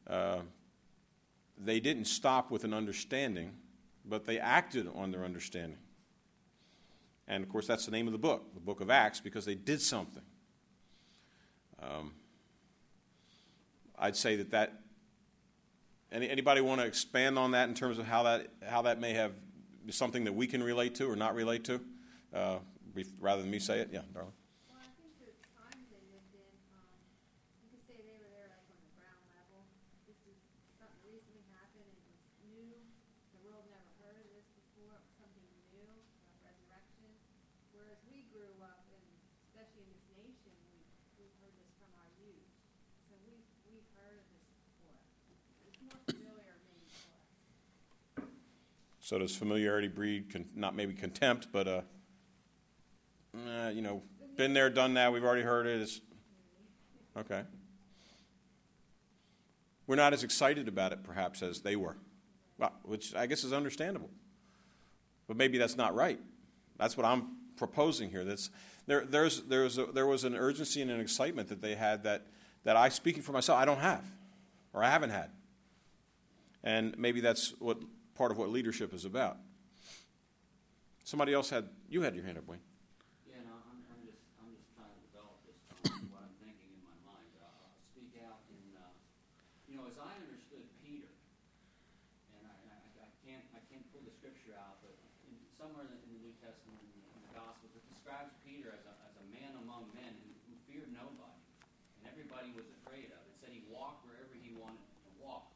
they didn't stop with an understanding, but they acted on their understanding. And, of course, that's the name of the book of Acts, because they did something. I'd say that anybody want to expand on that in terms of how that may have something that we can relate to or not relate to, rather than me say it? Yeah, darling. So does familiarity breed, not maybe contempt, but, been there, done that, we've already heard it. Okay. We're not as excited about it, perhaps, as they were, which I guess is understandable. But maybe that's not right. That's what I'm proposing here. There was an urgency and an excitement that they had that I, speaking for myself, I don't have, or I haven't had. And maybe that's part of what leadership is about. Somebody else had your hand up, Wayne. Yeah, no, I'm just trying to develop this, what I'm thinking in my mind. I'll speak out in, as I understood Peter, and I can't pull the scripture out, but somewhere in the New Testament, in the Gospels, it describes Peter as a man among men who feared nobody, and everybody was afraid of. It said he walked wherever he wanted to walk.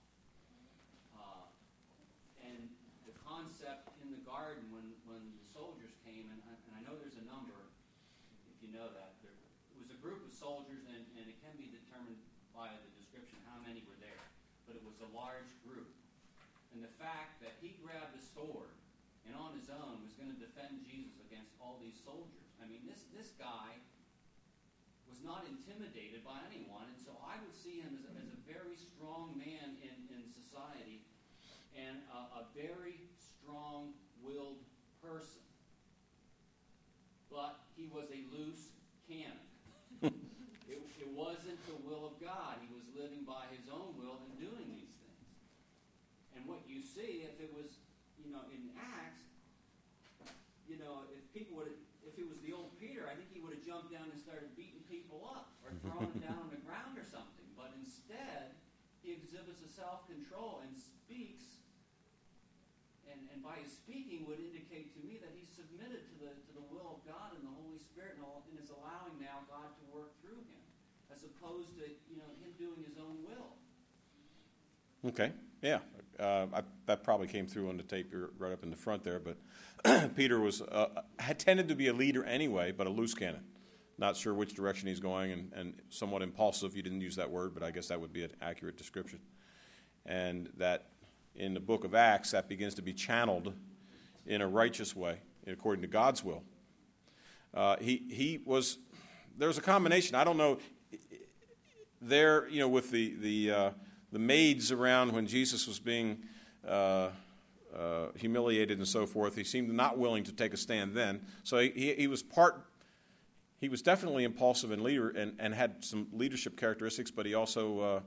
And the concept in the garden when the soldiers came, and I know there's a number, if you know that, it was a group of soldiers, and it can be determined by the description how many were there, but it was a large group. and the fact that he grabbed a sword and on his own was going to defend Jesus against all these soldiers. I mean, this guy was not intimidated by anyone, and so I would see him as a very strong man in society and a very strong-willed person. But he was a loose cannon. It wasn't the will of God. He was living by his own will and doing these things. And what you see, if it was, in Acts, if it was the old Peter, I think he would have jumped down and started beating people up or throwing them down on the ground or something. But instead, he exhibits a self-control and speaks, and by his speaking would indicate to me that he's submitted to the will of God and the Holy Spirit and is allowing now God to work through him, as opposed to him doing his own will. Okay, yeah. That probably came through on the tape right up in the front there, but Peter had tended to be a leader anyway, but a loose cannon. Not sure which direction he's going, and somewhat impulsive. You didn't use that word, but I guess that would be an accurate description. And that in the book of Acts, that begins to be channeled in a righteous way, according to God's will. There's a combination. I don't know. There, with the maids around when Jesus was being humiliated and so forth, he seemed not willing to take a stand then. So he was definitely impulsive and leader and had some leadership characteristics, but he also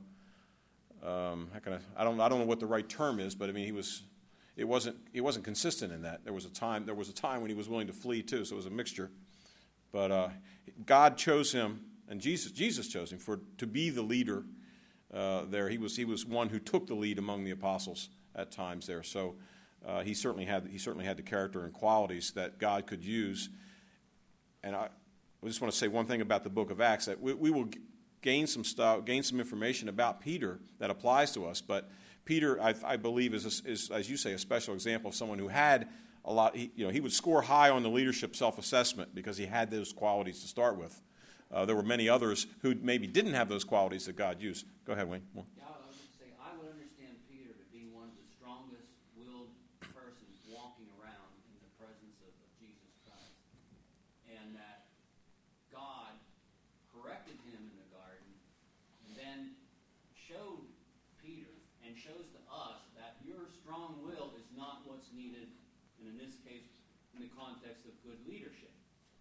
I don't know what the right term is, but I mean he wasn't consistent in that. There was a time when he was willing to flee too, so it was a mixture. But God chose him, and Jesus chose him to be the leader there. He was one who took the lead among the apostles at times there. So he certainly had the character and qualities that God could use. And I just want to say one thing about the book of Acts, that we will gain some information about Peter that applies to us. But Peter, I believe, is as you say, a special example of someone who had a lot. He would score high on the leadership self-assessment because he had those qualities to start with. There were many others who maybe didn't have those qualities that God used. Go ahead, Wayne. More. Yeah, I was going to say, I would understand Peter to be one of the strongest willed persons walking around in the presence of Jesus Christ. And that God corrected him in the garden and then showed Peter and shows to us that your strong will is not what's needed, and in this case, in the context of good leadership.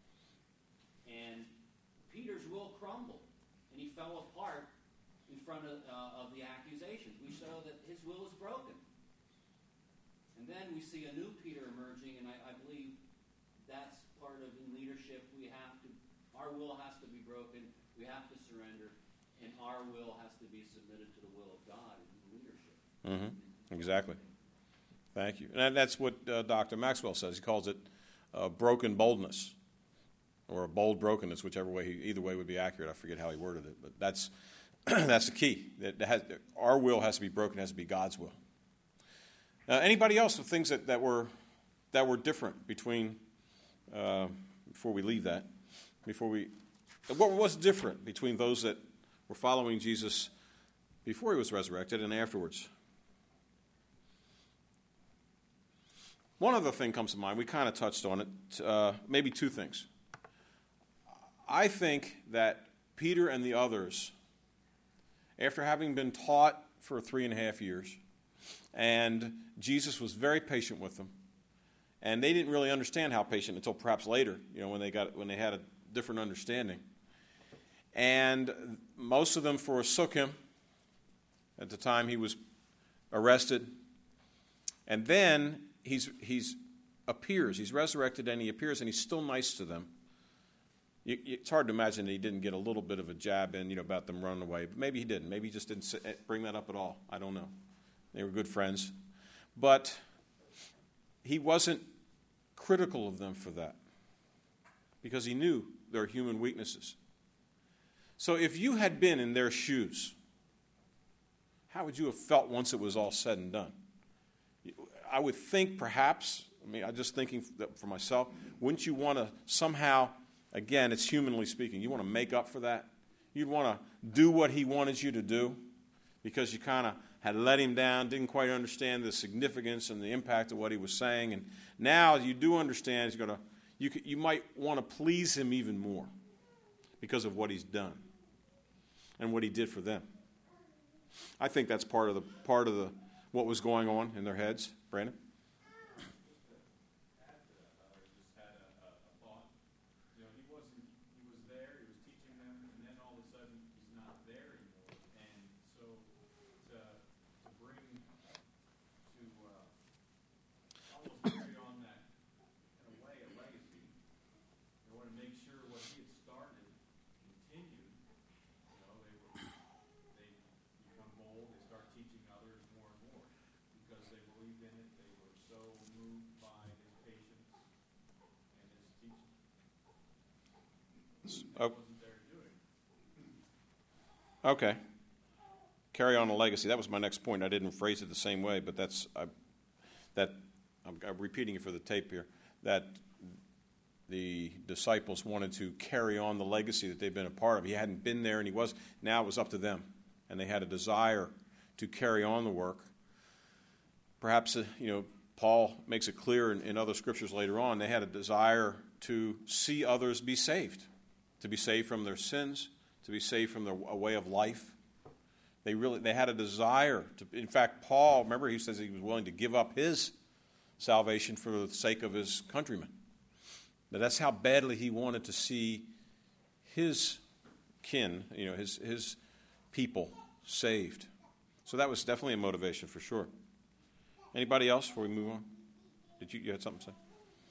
And Peter's will crumbled, and he fell apart in front of the accusations. We show that his will is broken. And then we see a new Peter emerging, and I believe that's part of in leadership. Our will has to be broken, we have to surrender, and our will has to be submitted to the will of God in leadership. Mm-hmm. Exactly. Thank you. And that's what Dr. Maxwell says. He calls it broken boldness, or a bold brokenness, either way would be accurate. I forget how he worded it, but that's the key. Our will has to be broken, has to be God's will. Anybody else with things that were different between before we leave that? What was different between those that were following Jesus before he was resurrected and afterwards? One other thing comes to mind. We kind of touched on it. Maybe two things. I think that Peter and the others, after having been taught for 3.5 years, and Jesus was very patient with them, and they didn't really understand how patient until perhaps later, when they had a different understanding. And most of them forsook him at the time he was arrested. And then he's resurrected, and he appears, and he's still nice to them. It's hard to imagine that he didn't get a little bit of a jab in, about them running away. But maybe he didn't. Maybe he just didn't bring that up at all. I don't know. They were good friends. But he wasn't critical of them for that, because he knew their human weaknesses. So if you had been in their shoes, how would you have felt once it was all said and done? I would think perhaps, I'm just thinking for myself, wouldn't you want to somehow, again, it's humanly speaking, you want to make up for that? You'd want to do what he wanted you to do because you kind of had let him down, didn't quite understand the significance and the impact of what he was saying. And now you do understand you might want to please him even more because of what he's done and what he did for them. I think that's part of the what was going on in their heads. Brandon? Okay. Carry on a legacy. That was my next point. I didn't phrase it the same way, but I'm repeating it for the tape here. That the disciples wanted to carry on the legacy that they've been a part of. He hadn't been there, and he was. Now it was up to them, and they had a desire to carry on the work. Perhaps Paul makes it clear in other scriptures later on. They had a desire to see others be saved, to be saved from their sins, to be saved from a way of life. They had a desire to. In fact, Paul, remember, he says he was willing to give up his salvation for the sake of his countrymen. But that's how badly he wanted to see his kin, his people saved. So that was definitely a motivation for sure. Anybody else before we move on? You had something to say?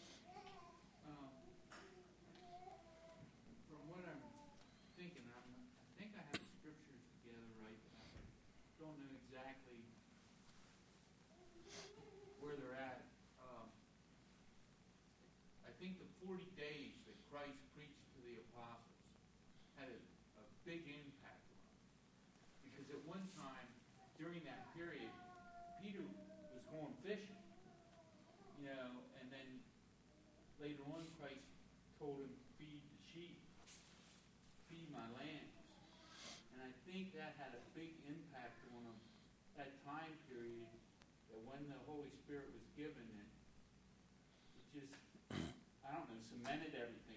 I think the 40 days that Christ preached to the apostles had a big impact on them. Because at one time, during that period, Peter was going fishing, and then later on Christ told him, feed the sheep, feed my lambs. And I think that had a big impact on them, that time period, that when the Holy Spirit was given, it just, cemented everything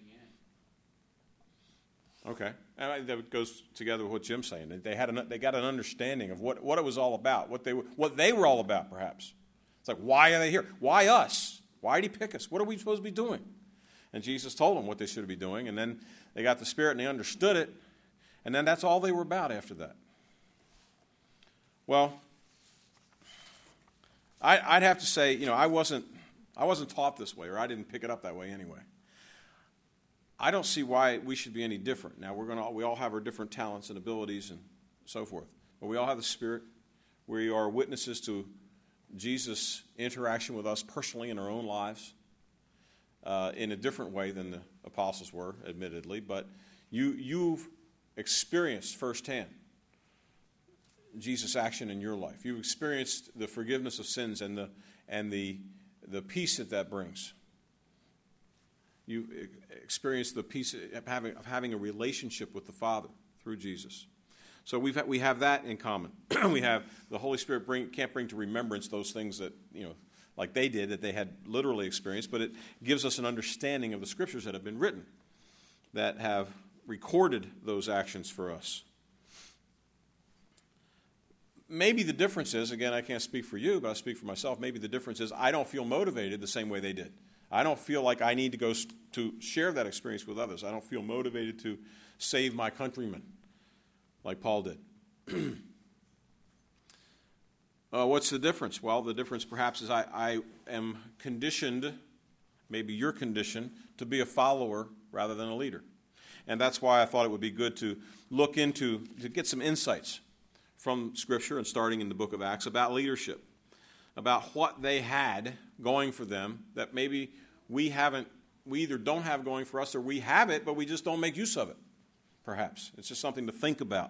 in. Okay, and that goes together with what Jim's saying. They got an understanding of what it was all about, what they were all about. Perhaps it's like, why are they here? Why us? Why did he pick us? What are we supposed to be doing? And Jesus told them what they should be doing, and then they got the Spirit and they understood it, and then that's all they were about after that. Well, I'd have to say, I wasn't taught this way, or I didn't pick it up that way anyway. I don't see why we should be any different. Now, we all have our different talents and abilities and so forth, but we all have the Spirit. We are witnesses to Jesus' interaction with us personally in our own lives in a different way than the apostles were, admittedly, but you've experienced firsthand Jesus' action in your life. You've experienced the forgiveness of sins and the peace that brings. You experience the peace of having a relationship with the Father through Jesus. So we have that in common. We have the Holy Spirit can't bring to remembrance those things that, like they did, that they had literally experienced, but it gives us an understanding of the Scriptures that have been written, that have recorded those actions for us. Maybe the difference is, again, I can't speak for you, but I speak for myself, maybe the difference is I don't feel motivated the same way they did. I don't feel like I need to go to share that experience with others. I don't feel motivated to save my countrymen like Paul did. What's the difference? Well, the difference perhaps is I am conditioned, maybe you're conditioned, to be a follower rather than a leader. And that's why I thought it would be good to look into, to get some insights from Scripture and starting in the book of Acts about leadership, about what they had going for them that maybe we either don't have going for us or we have it, but we just don't make use of it, perhaps. It's just something to think about.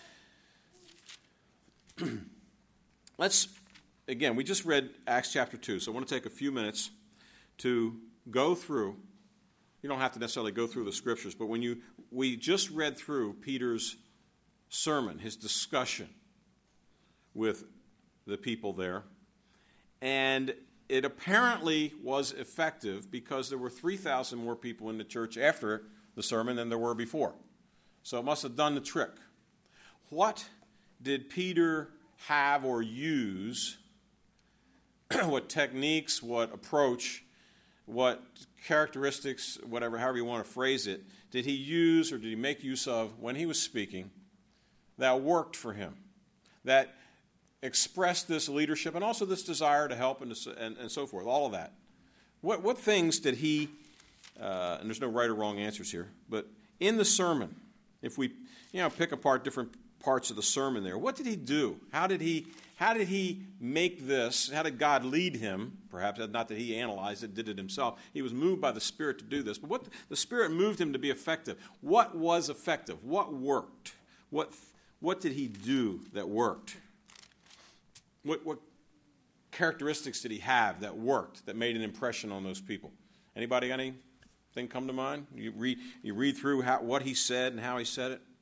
We just read Acts chapter 2, so I want to take a few minutes to go through. You don't have to necessarily go through the Scriptures, but we just read through Peter's sermon, his discussion with the people there. And it apparently was effective because there were 3,000 more people in the church after the sermon than there were before. So it must have done the trick. What did Peter have or use? What techniques, what approach, what characteristics, whatever, however you want to phrase it, did he use or did he make use of when he was speaking that worked for him, that expressed this leadership and also this desire to help and so forth, all of that? What things did he, and there's no right or wrong answers here, but in the sermon, if we pick apart different parts of the sermon there, what did he do? How did he make this? How did God lead him? Perhaps not that he analyzed it, did it himself. He was moved by the Spirit to do this. But what the Spirit moved him to be effective. What was effective? What worked? What did he do that worked? What characteristics did he have that worked, that made an impression on those people? Anybody got anything come to mind? You read through what he said and how he said it.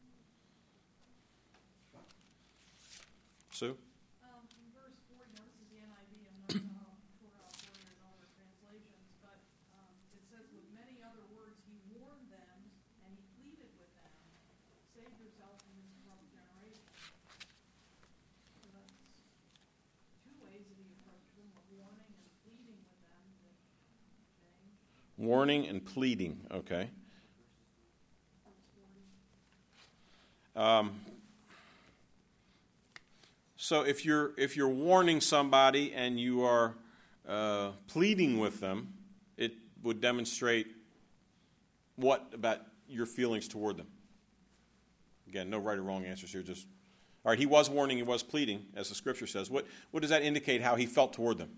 Sue? In verse 40, now this is the NIV, I'm not sure how it in other translations, but it says, with many other words he warned them, and he pleaded with them, save yourself from this corrupt generation. So that's two ways that he approached them, of warning and pleading with them to change. Warning and pleading, okay. Verse 40. So if you're warning somebody and you are pleading with them, it would demonstrate what about your feelings toward them? Again, no right or wrong answers here. Just all right. He was warning. He was pleading, as the Scripture says. What does that indicate? How he felt toward them?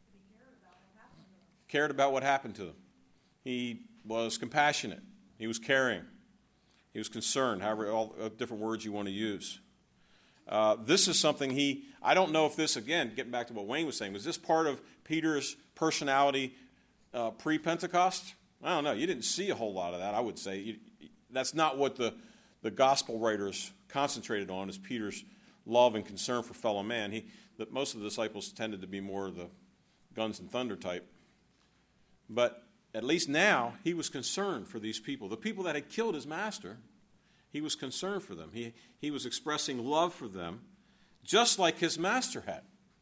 He cared about what happened to them. Cared about what happened to them. He was compassionate. He was caring. He was concerned. However, all different words you want to use. This is something I don't know if this, again, getting back to what Wayne was saying, was this part of Peter's personality pre-Pentecost? I don't know. You didn't see a whole lot of that, I would say. That's not what the gospel writers concentrated on, is Peter's love and concern for fellow man. Most of the disciples tended to be more the guns and thunder type. But at least now, he was concerned for these people. The people that had killed his master, he was concerned for them. He was expressing love for them, just like his master had.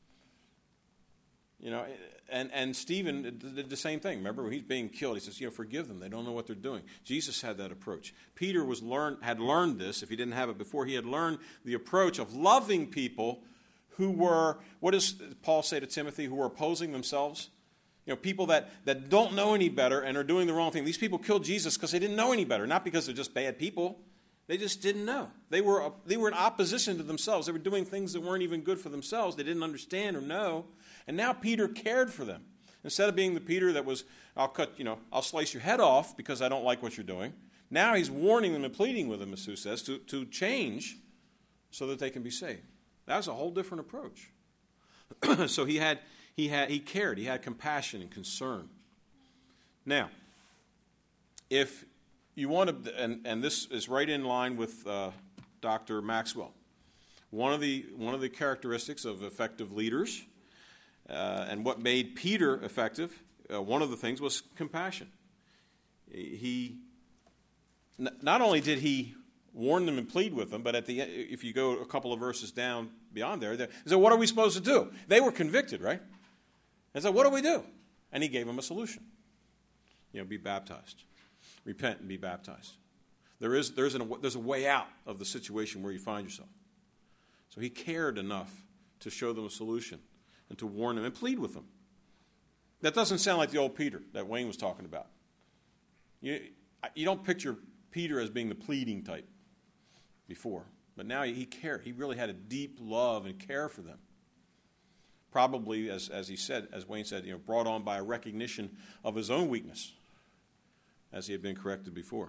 And Stephen did the same thing. Remember, when he's being killed, he says, forgive them. They don't know what they're doing. Jesus had that approach. Peter had learned this. If he didn't have it before, he had learned the approach of loving people who were, what does Paul say to Timothy, who were opposing themselves? People that don't know any better and are doing the wrong thing. These people killed Jesus because they didn't know any better, not because they're just bad people. They just didn't know. They were in opposition to themselves. They were doing things that weren't even good for themselves. They didn't understand or know. And now Peter cared for them. Instead of being the Peter that was, I'll slice your head off because I don't like what you're doing. Now he's warning them and pleading with them, as Sue says, to change so that they can be saved. That was a whole different approach. So he cared. He had compassion and concern. Now, if you want to, and this is right in line with Dr. Maxwell. One of the characteristics of effective leaders, and what made Peter effective, one of the things was compassion. He not only did he warn them and plead with them, but if you go a couple of verses down beyond there, he said, "What are we supposed to do?" They were convicted, right? And said, "What do we do?" And he gave them a solution. Be baptized. Repent and be baptized. There's a way out of the situation where you find yourself. So he cared enough to show them a solution and to warn them and plead with them. That doesn't sound like the old Peter that Wayne was talking about. You don't picture Peter as being the pleading type before, but now he cared. He really had a deep love and care for them. Probably, as Wayne said, brought on by a recognition of his own weakness, as he had been corrected before.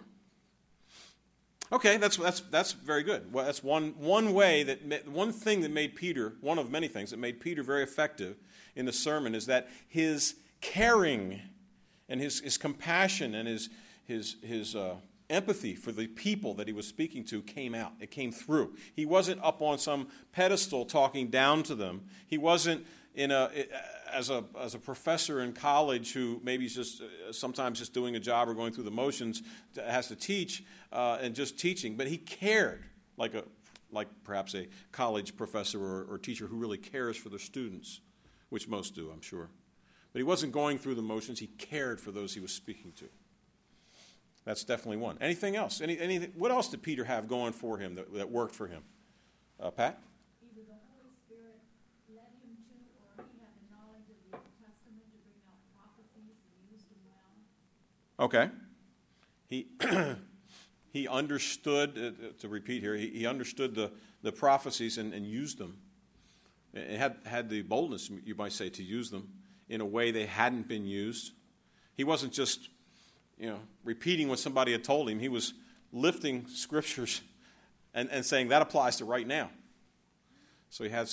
Okay, that's very good. Well, that's one thing that made Peter, one of many things that made Peter very effective in the sermon, is that his caring and his compassion and his empathy for the people that he was speaking to came out. It came through. He wasn't up on some pedestal talking down to them. He wasn't as a professor in college who maybe is just sometimes just doing a job or going through the motions, has to teach and just teaching. But he cared like perhaps a college professor or teacher who really cares for their students, which most do, I'm sure. But he wasn't going through the motions. He cared for those he was speaking to. That's definitely one. Anything else? Anything? What else did Peter have going for him that worked for him? Pat? Either the Holy Spirit led him to, or he had the knowledge of the Old Testament to bring out prophecies and used them well. Okay. He understood, to repeat here, he understood the prophecies and used them. And had the boldness, you might say, to use them in a way they hadn't been used. He wasn't just, repeating what somebody had told him. He was lifting scriptures and saying that applies to right now. So he had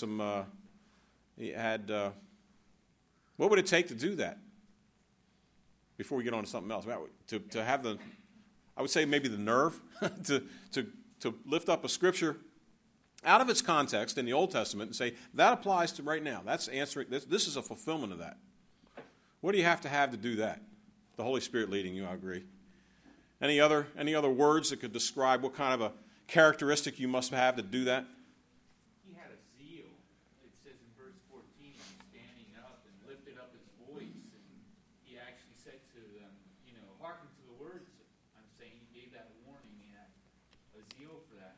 what would it take to do that? Before we get on to something else, to have I would say maybe the nerve to lift up a scripture out of its context in the Old Testament and say, that applies to right now. That's answering, this is a fulfillment of that. What do you have to do that? The Holy Spirit leading you, I agree. Any other words that could describe what kind of a characteristic you must have to do that? He had a zeal. It says in verse 14, he's standing up and lifted up his voice, and he actually said to them, hearken to the words I'm saying. He gave that warning. He had a zeal for that.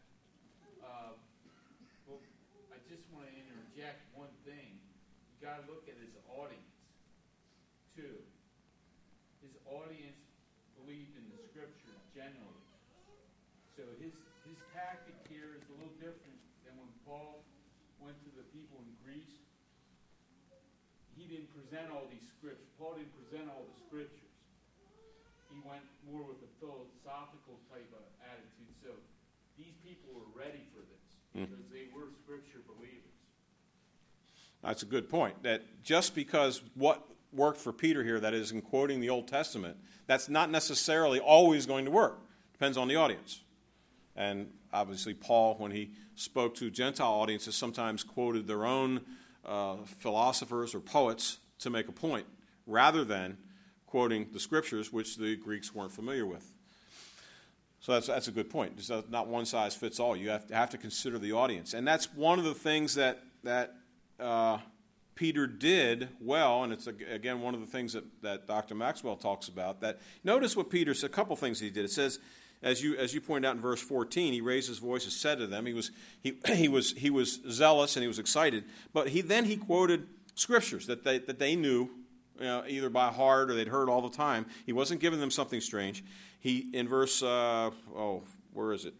Well, I just want to interject one thing. You got to look at his audience, too. His audience believed in the Scriptures generally. So his tactic here is a little different than when Paul went to the people in Greece. He didn't present all these scriptures. Paul didn't present all the Scriptures. He went more with a philosophical type of attitude. So these people were ready for this because they were Scripture believers. That's a good point. That just because what worked for Peter here, that is in quoting the Old Testament, that's not necessarily always going to work. Depends on the audience. And obviously Paul, when he spoke to Gentile audiences, sometimes quoted their own philosophers or poets to make a point, rather than quoting the Scriptures, which the Greeks weren't familiar with. So that's a good point. It's not one size fits all. You have to consider the audience. And that's one of the things that Peter did well, and it's, again, one of the things that Dr. Maxwell talks about. That notice what Peter said, a couple things he did. It says, as you pointed out in verse 14, he raised his voice and said to them, he was zealous and he was excited, but he quoted Scriptures that they knew, either by heart or they'd heard all the time. He wasn't giving them something strange. He, in verse, where is it?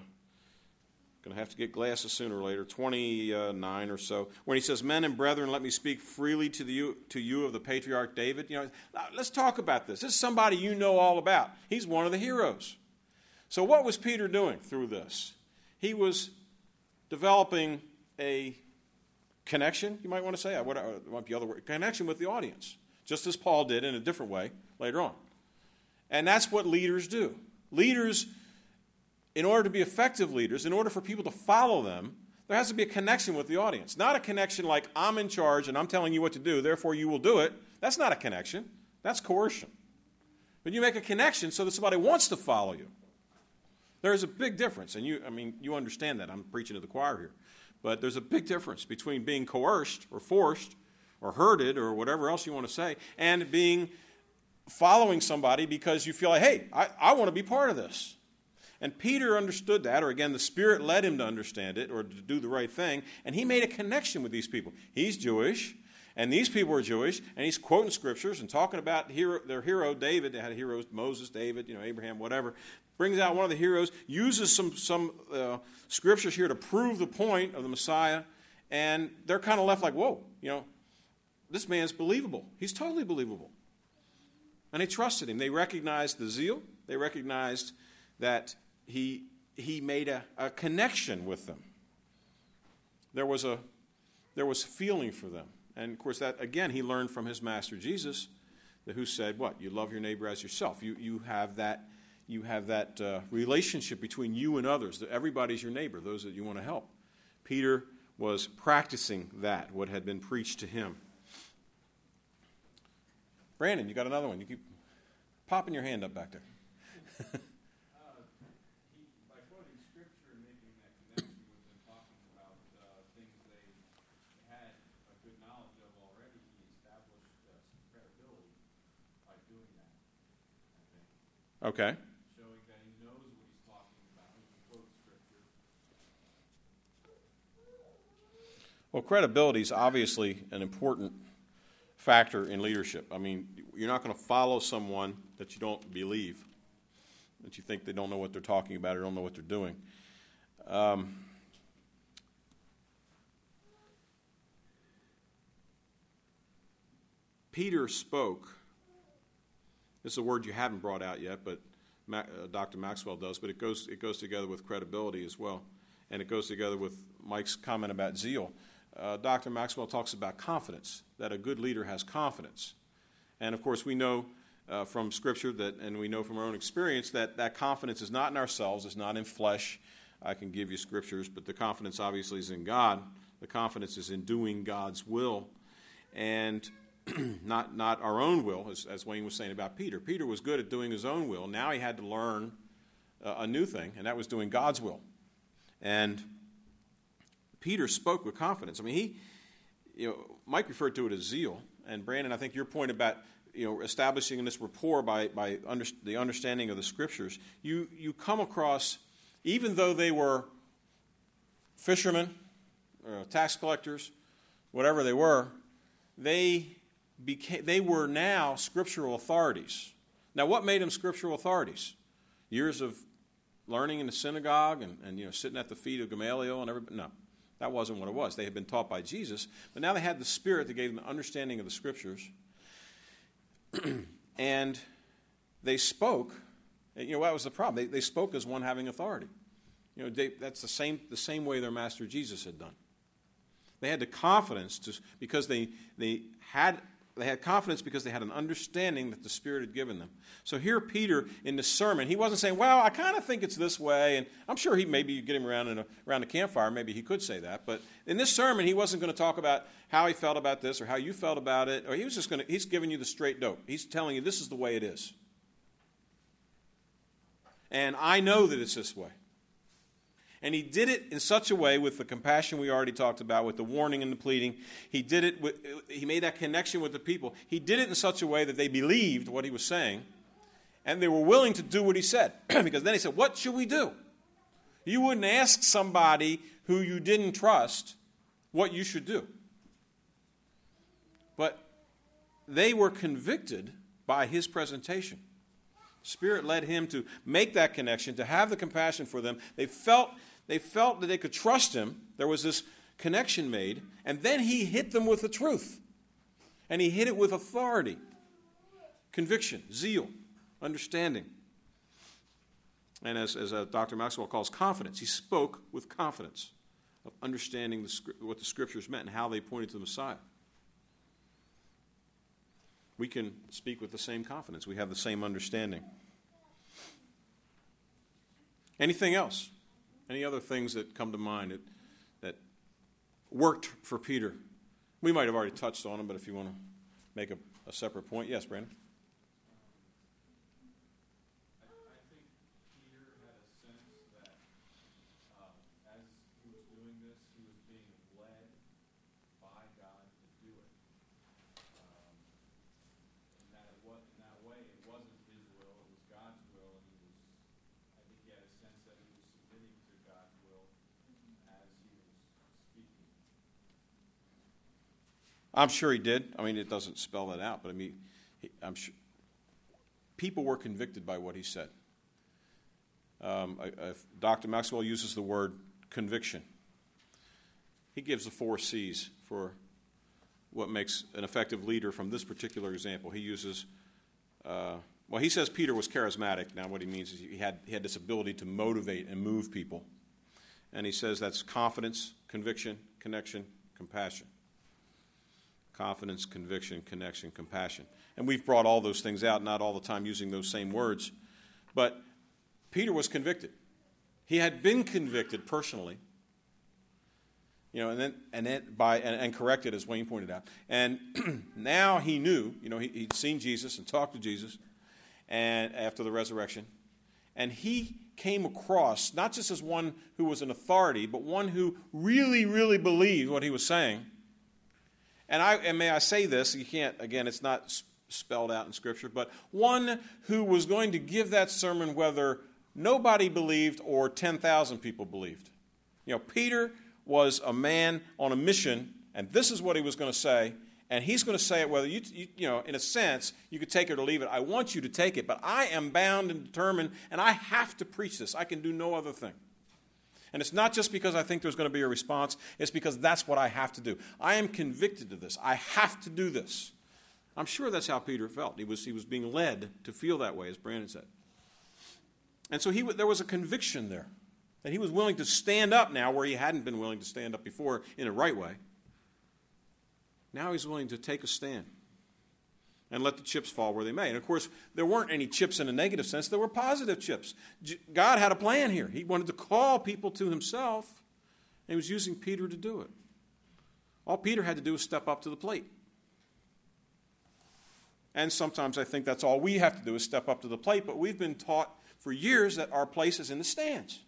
Going to have to get glasses sooner or later, 29 or so, when he says, "Men and brethren, let me speak freely to you of the patriarch David." Let's talk about this. This is somebody you know all about. He's one of the heroes. So what was Peter doing through this? He was developing a connection, you might want to say. It might be other word, connection with the audience, just as Paul did in a different way later on. And that's what leaders do. Leaders, in order to be effective leaders, in order for people to follow them, there has to be a connection with the audience. Not a connection like, I'm in charge and I'm telling you what to do, therefore you will do it. That's not a connection. That's coercion. But you make a connection so that somebody wants to follow you. There's a big difference, and you understand that. I'm preaching to the choir here. But there's a big difference between being coerced or forced or herded or whatever else you want to say and following somebody because you feel like, hey, I want to be part of this. And Peter understood that, or again, the Spirit led him to understand it or to do the right thing, and he made a connection with these people. He's Jewish, and these people are Jewish, and he's quoting Scriptures and talking about their hero, David. They had heroes, Moses, David, Abraham, whatever. Brings out one of the heroes, uses some Scriptures here to prove the point of the Messiah, and they're kind of left like, whoa, this man's believable. He's totally believable. And they trusted him. They recognized the zeal. They recognized that he made a connection with them. There was feeling for them. And, of course, that, again, he learned from his master Jesus, who said, what? You love your neighbor as yourself. You have that. you have that relationship between you and others, that everybody's your neighbor, those that you want to help. Peter was practicing that, what had been preached to him. Brandon, you got another one. You keep popping your hand up back there. By quoting scripture and making that connection with them talking about things they had a good knowledge of already, he established some credibility by doing that, I think. Okay. Showing that he knows what he's talking about when he quotes scripture. Well, credibility is obviously an important factor in leadership. I mean, you're not going to follow someone that you don't believe, that you think they don't know what they're talking about or don't know what they're doing. Peter spoke. This is a word you haven't brought out yet, but Dr. Maxwell does, but it goes together with credibility as well, and it goes together with Mike's comment about zeal. Dr. Maxwell talks about confidence, that a good leader has confidence. And, of course, we know from Scripture that, and we know from our own experience that confidence is not in ourselves, it's not in flesh. I can give you scriptures, but the confidence obviously is in God. The confidence is in doing God's will and not our own will, as Wayne was saying about Peter. Peter was good at doing his own will. Now he had to learn a new thing, and that was doing God's will. And Peter spoke with confidence. I mean, Mike referred to it as zeal, and Brandon, I think your point about establishing this rapport by the understanding of the Scriptures, you come across, even though they were fishermen, tax collectors, whatever they were now scriptural authorities. Now, what made them scriptural authorities? Years of learning in the synagogue and sitting at the feet of Gamaliel and everybody? No. That wasn't what it was. They had been taught by Jesus, but now they had the Spirit that gave them an understanding of the Scriptures. And they spoke. What was the problem? They spoke as one having authority. That's the same way their Master Jesus had done. They had the confidence because they had confidence because they had an understanding that the Spirit had given them. So here Peter, in the sermon, he wasn't saying, well, I kind of think it's this way. And I'm sure maybe you get him around the campfire, maybe he could say that. But in this sermon, he wasn't going to talk about how he felt about this or how you felt about it. Or he's giving you the straight dope. He's telling you this is the way it is. And I know that it's this way. And he did it in such a way with the compassion we already talked about, with the warning and the pleading. He made that connection with the people. He did it in such a way that they believed what he was saying, and they were willing to do what he said. Because then he said, what should we do? You wouldn't ask somebody who you didn't trust what you should do. But they were convicted by his presentation. Spirit led him to make that connection, to have the compassion for them. They felt that they could trust him. There was this connection made, and then he hit them with the truth. And he hit it with authority, conviction, zeal, understanding. And as Dr. Maxwell calls confidence, he spoke with confidence of understanding what the Scriptures meant and how they pointed to the Messiah. We can speak with the same confidence. We have the same understanding. Anything else? Any other things that come to mind that worked for Peter? We might have already touched on them, but if you want to make a separate point. Yes, Brandon? I think Peter had a sense that as he was doing this, he was being led by God to do it. In that way, it wasn't his will, it was God's will, and I think he had a sense that he was submitting to God's will as he was speaking. I'm sure he did. I mean, it doesn't spell that out, but I mean, I'm sure people were convicted by what he said. Dr. Maxwell uses the word conviction. He gives the 4 C's for what makes an effective leader from this particular example. He uses, he says Peter was charismatic. Now what he means is he had this ability to motivate and move people. And he says that's confidence, conviction, connection, compassion. Confidence, conviction, connection, compassion. And we've brought all those things out, not all the time using those same words. But Peter was convicted. He had been convicted personally, and corrected, as Wayne pointed out. And now he knew, he'd seen Jesus and talked to Jesus, and after the resurrection, and he came across not just as one who was an authority, but one who really, really believed what he was saying. And may I say this? You can't. Again, it's not spelled out in Scripture, but one who was going to give that sermon whether nobody believed or 10,000 people believed. Peter was a man on a mission, and this is what he was going to say, and he's going to say it whether in a sense, you could take it or leave it. I want you to take it, but I am bound and determined, and I have to preach this. I can do no other thing. And it's not just because I think there's going to be a response. It's because that's what I have to do. I am convicted of this. I have to do this. I'm sure that's how Peter felt. He was being led to feel that way, as Brandon said. And so there was a conviction there that he was willing to stand up now where he hadn't been willing to stand up before in a right way. Now he's willing to take a stand and let the chips fall where they may. And, of course, there weren't any chips in a negative sense. There were positive chips. God had a plan here. He wanted to call people to himself, and he was using Peter to do it. All Peter had to do was step up to the plate. And sometimes I think that's all we have to do is step up to the plate, but we've been taught for years that our place is in the stands.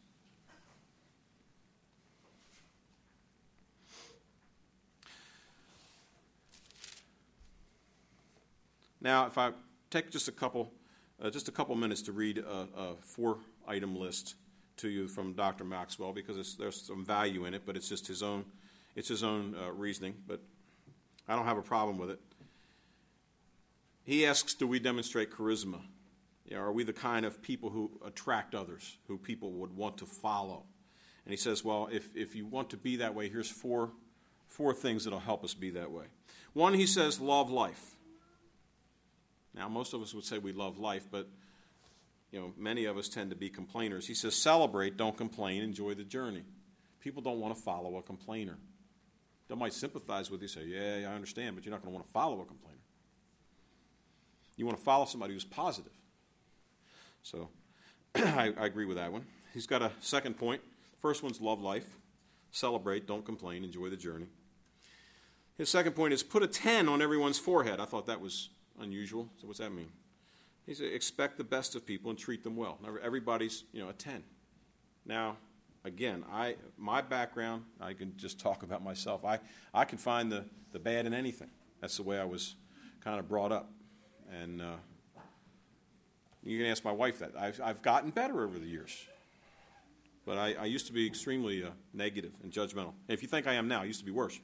Now, if I take just a couple minutes to read a 4-item list to you from Dr. Maxwell, because there's some value in it, but it's just his own reasoning. But I don't have a problem with it. He asks, do we demonstrate charisma? Are we the kind of people who attract others, who people would want to follow? And he says, well, if you want to be that way, here's four things that will help us be that way. One, he says, love life. Now, most of us would say we love life, but many of us tend to be complainers. He says, celebrate, don't complain, enjoy the journey. People don't want to follow a complainer. They might sympathize with you, say, yeah, I understand, but you're not going to want to follow a complainer. You want to follow somebody who's positive. So I agree with that one. He's got a second point. First one's love life. Celebrate, don't complain, enjoy the journey. His second point is put a 10 on everyone's forehead. I thought that was unusual. So what's that mean? He said expect the best of people and treat them well. Now, everybody's, a 10. Now, again, my background, I can just talk about myself. I can find the bad in anything. That's the way I was kind of brought up. And you can ask my wife that. I've gotten better over the years. But I used to be extremely negative and judgmental. And if you think I am now, I used to be worse.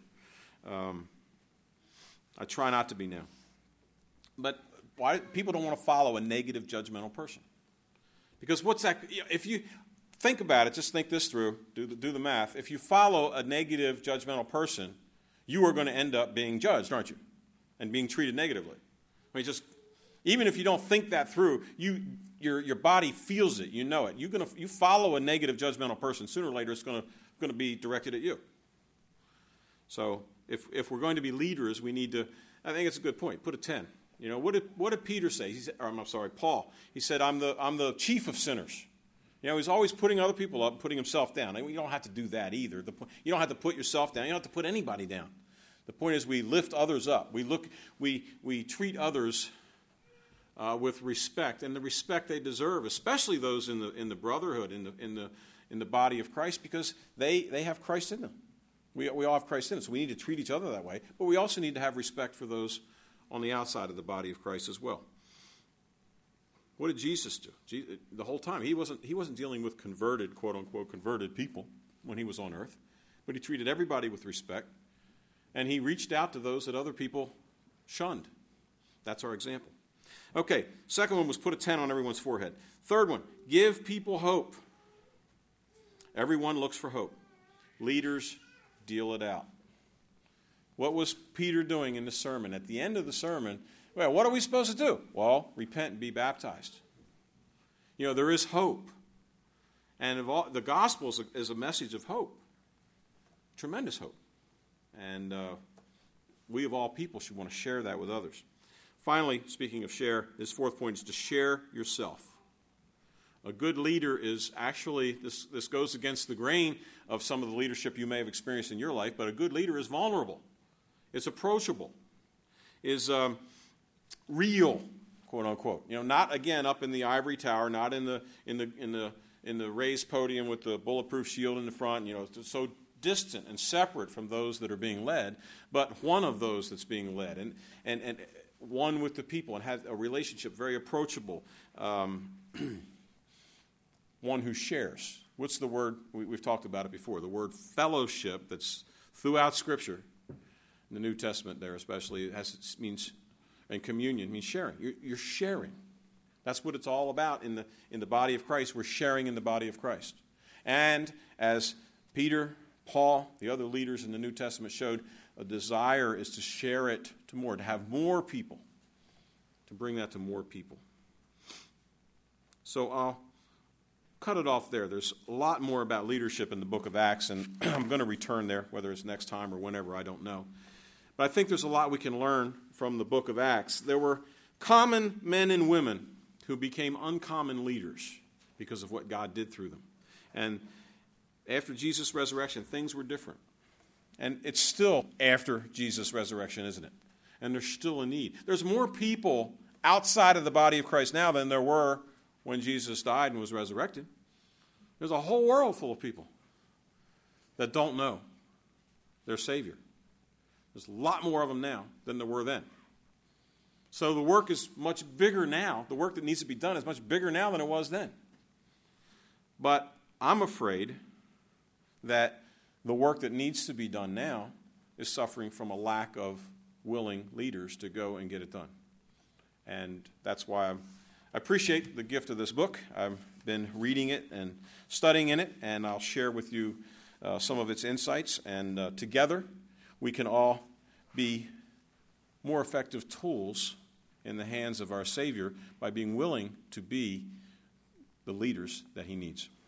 I try not to be now. But why people don't want to follow a negative, judgmental person? Because what's that? If you think about it, just think this through, do the math. If you follow a negative, judgmental person, you are going to end up being judged, aren't you? And being treated negatively. I mean, even if you don't think that through, your body feels it, you know it. You follow a negative, judgmental person, sooner or later it's going to be directed at you. So if we're going to be leaders, we need to. I think it's a good point. Put a 10. What did Peter say? Paul. He said, I'm the chief of sinners. He's always putting other people up and putting himself down. You don't have to do that either. You don't have to put yourself down. You don't have to put anybody down. The point is we lift others up. We treat others with respect, and the respect they deserve, especially those in the brotherhood, in the body of Christ, because they have Christ in them. We all have Christ in us, so we need to treat each other that way, but we also need to have respect for those on the outside of the body of Christ as well. What did Jesus do? The whole time, he wasn't dealing with converted, quote-unquote, converted people when he was on earth, but he treated everybody with respect, and he reached out to those that other people shunned. That's our example. Okay, second one was put a 10 on everyone's forehead. Third one, give people hope. Everyone looks for hope. Leaders deal it out. What was Peter doing in the sermon? At the end of the sermon, well, what are we supposed to do? Well, repent and be baptized. There is hope. And the gospel is a message of hope. Tremendous hope. And we of all people should want to share that with others. Finally, speaking of share, his fourth point is to share yourself. A good leader is actually, this goes against the grain of some of the leadership you may have experienced in your life, but a good leader is vulnerable, is approachable, is real, quote unquote. Not again up in the ivory tower, not in the raised podium with the bulletproof shield in the front, so distant and separate from those that are being led, but one of those that's being led, and one with the people, and has a relationship, very approachable. One who shares. What's the word? We've talked about it before. The word fellowship that's throughout Scripture, in the New Testament there especially, means, and communion means sharing. You're sharing. That's what it's all about in the body of Christ. We're sharing in the body of Christ. And as Peter, Paul, the other leaders in the New Testament showed, a desire is to share it to more, to have more people, to bring that to more people. So I'll cut it off there. There's a lot more about leadership in the book of Acts, and I'm going to return there, whether it's next time or whenever, I don't know. But I think there's a lot we can learn from the book of Acts. There were common men and women who became uncommon leaders because of what God did through them. And after Jesus' resurrection, things were different. And it's still after Jesus' resurrection, isn't it? And there's still a need. There's more people outside of the body of Christ now than there were when Jesus died and was resurrected. There's a whole world full of people that don't know their Savior. There's a lot more of them now than there were then. So the work is much bigger now. The work that needs to be done is much bigger now than it was then. But I'm afraid that the work that needs to be done now is suffering from a lack of willing leaders to go and get it done. And that's why I appreciate the gift of this book. I've been reading it and studying in it, and I'll share with you some of its insights. And together, we can all be more effective tools in the hands of our Savior by being willing to be the leaders that He needs.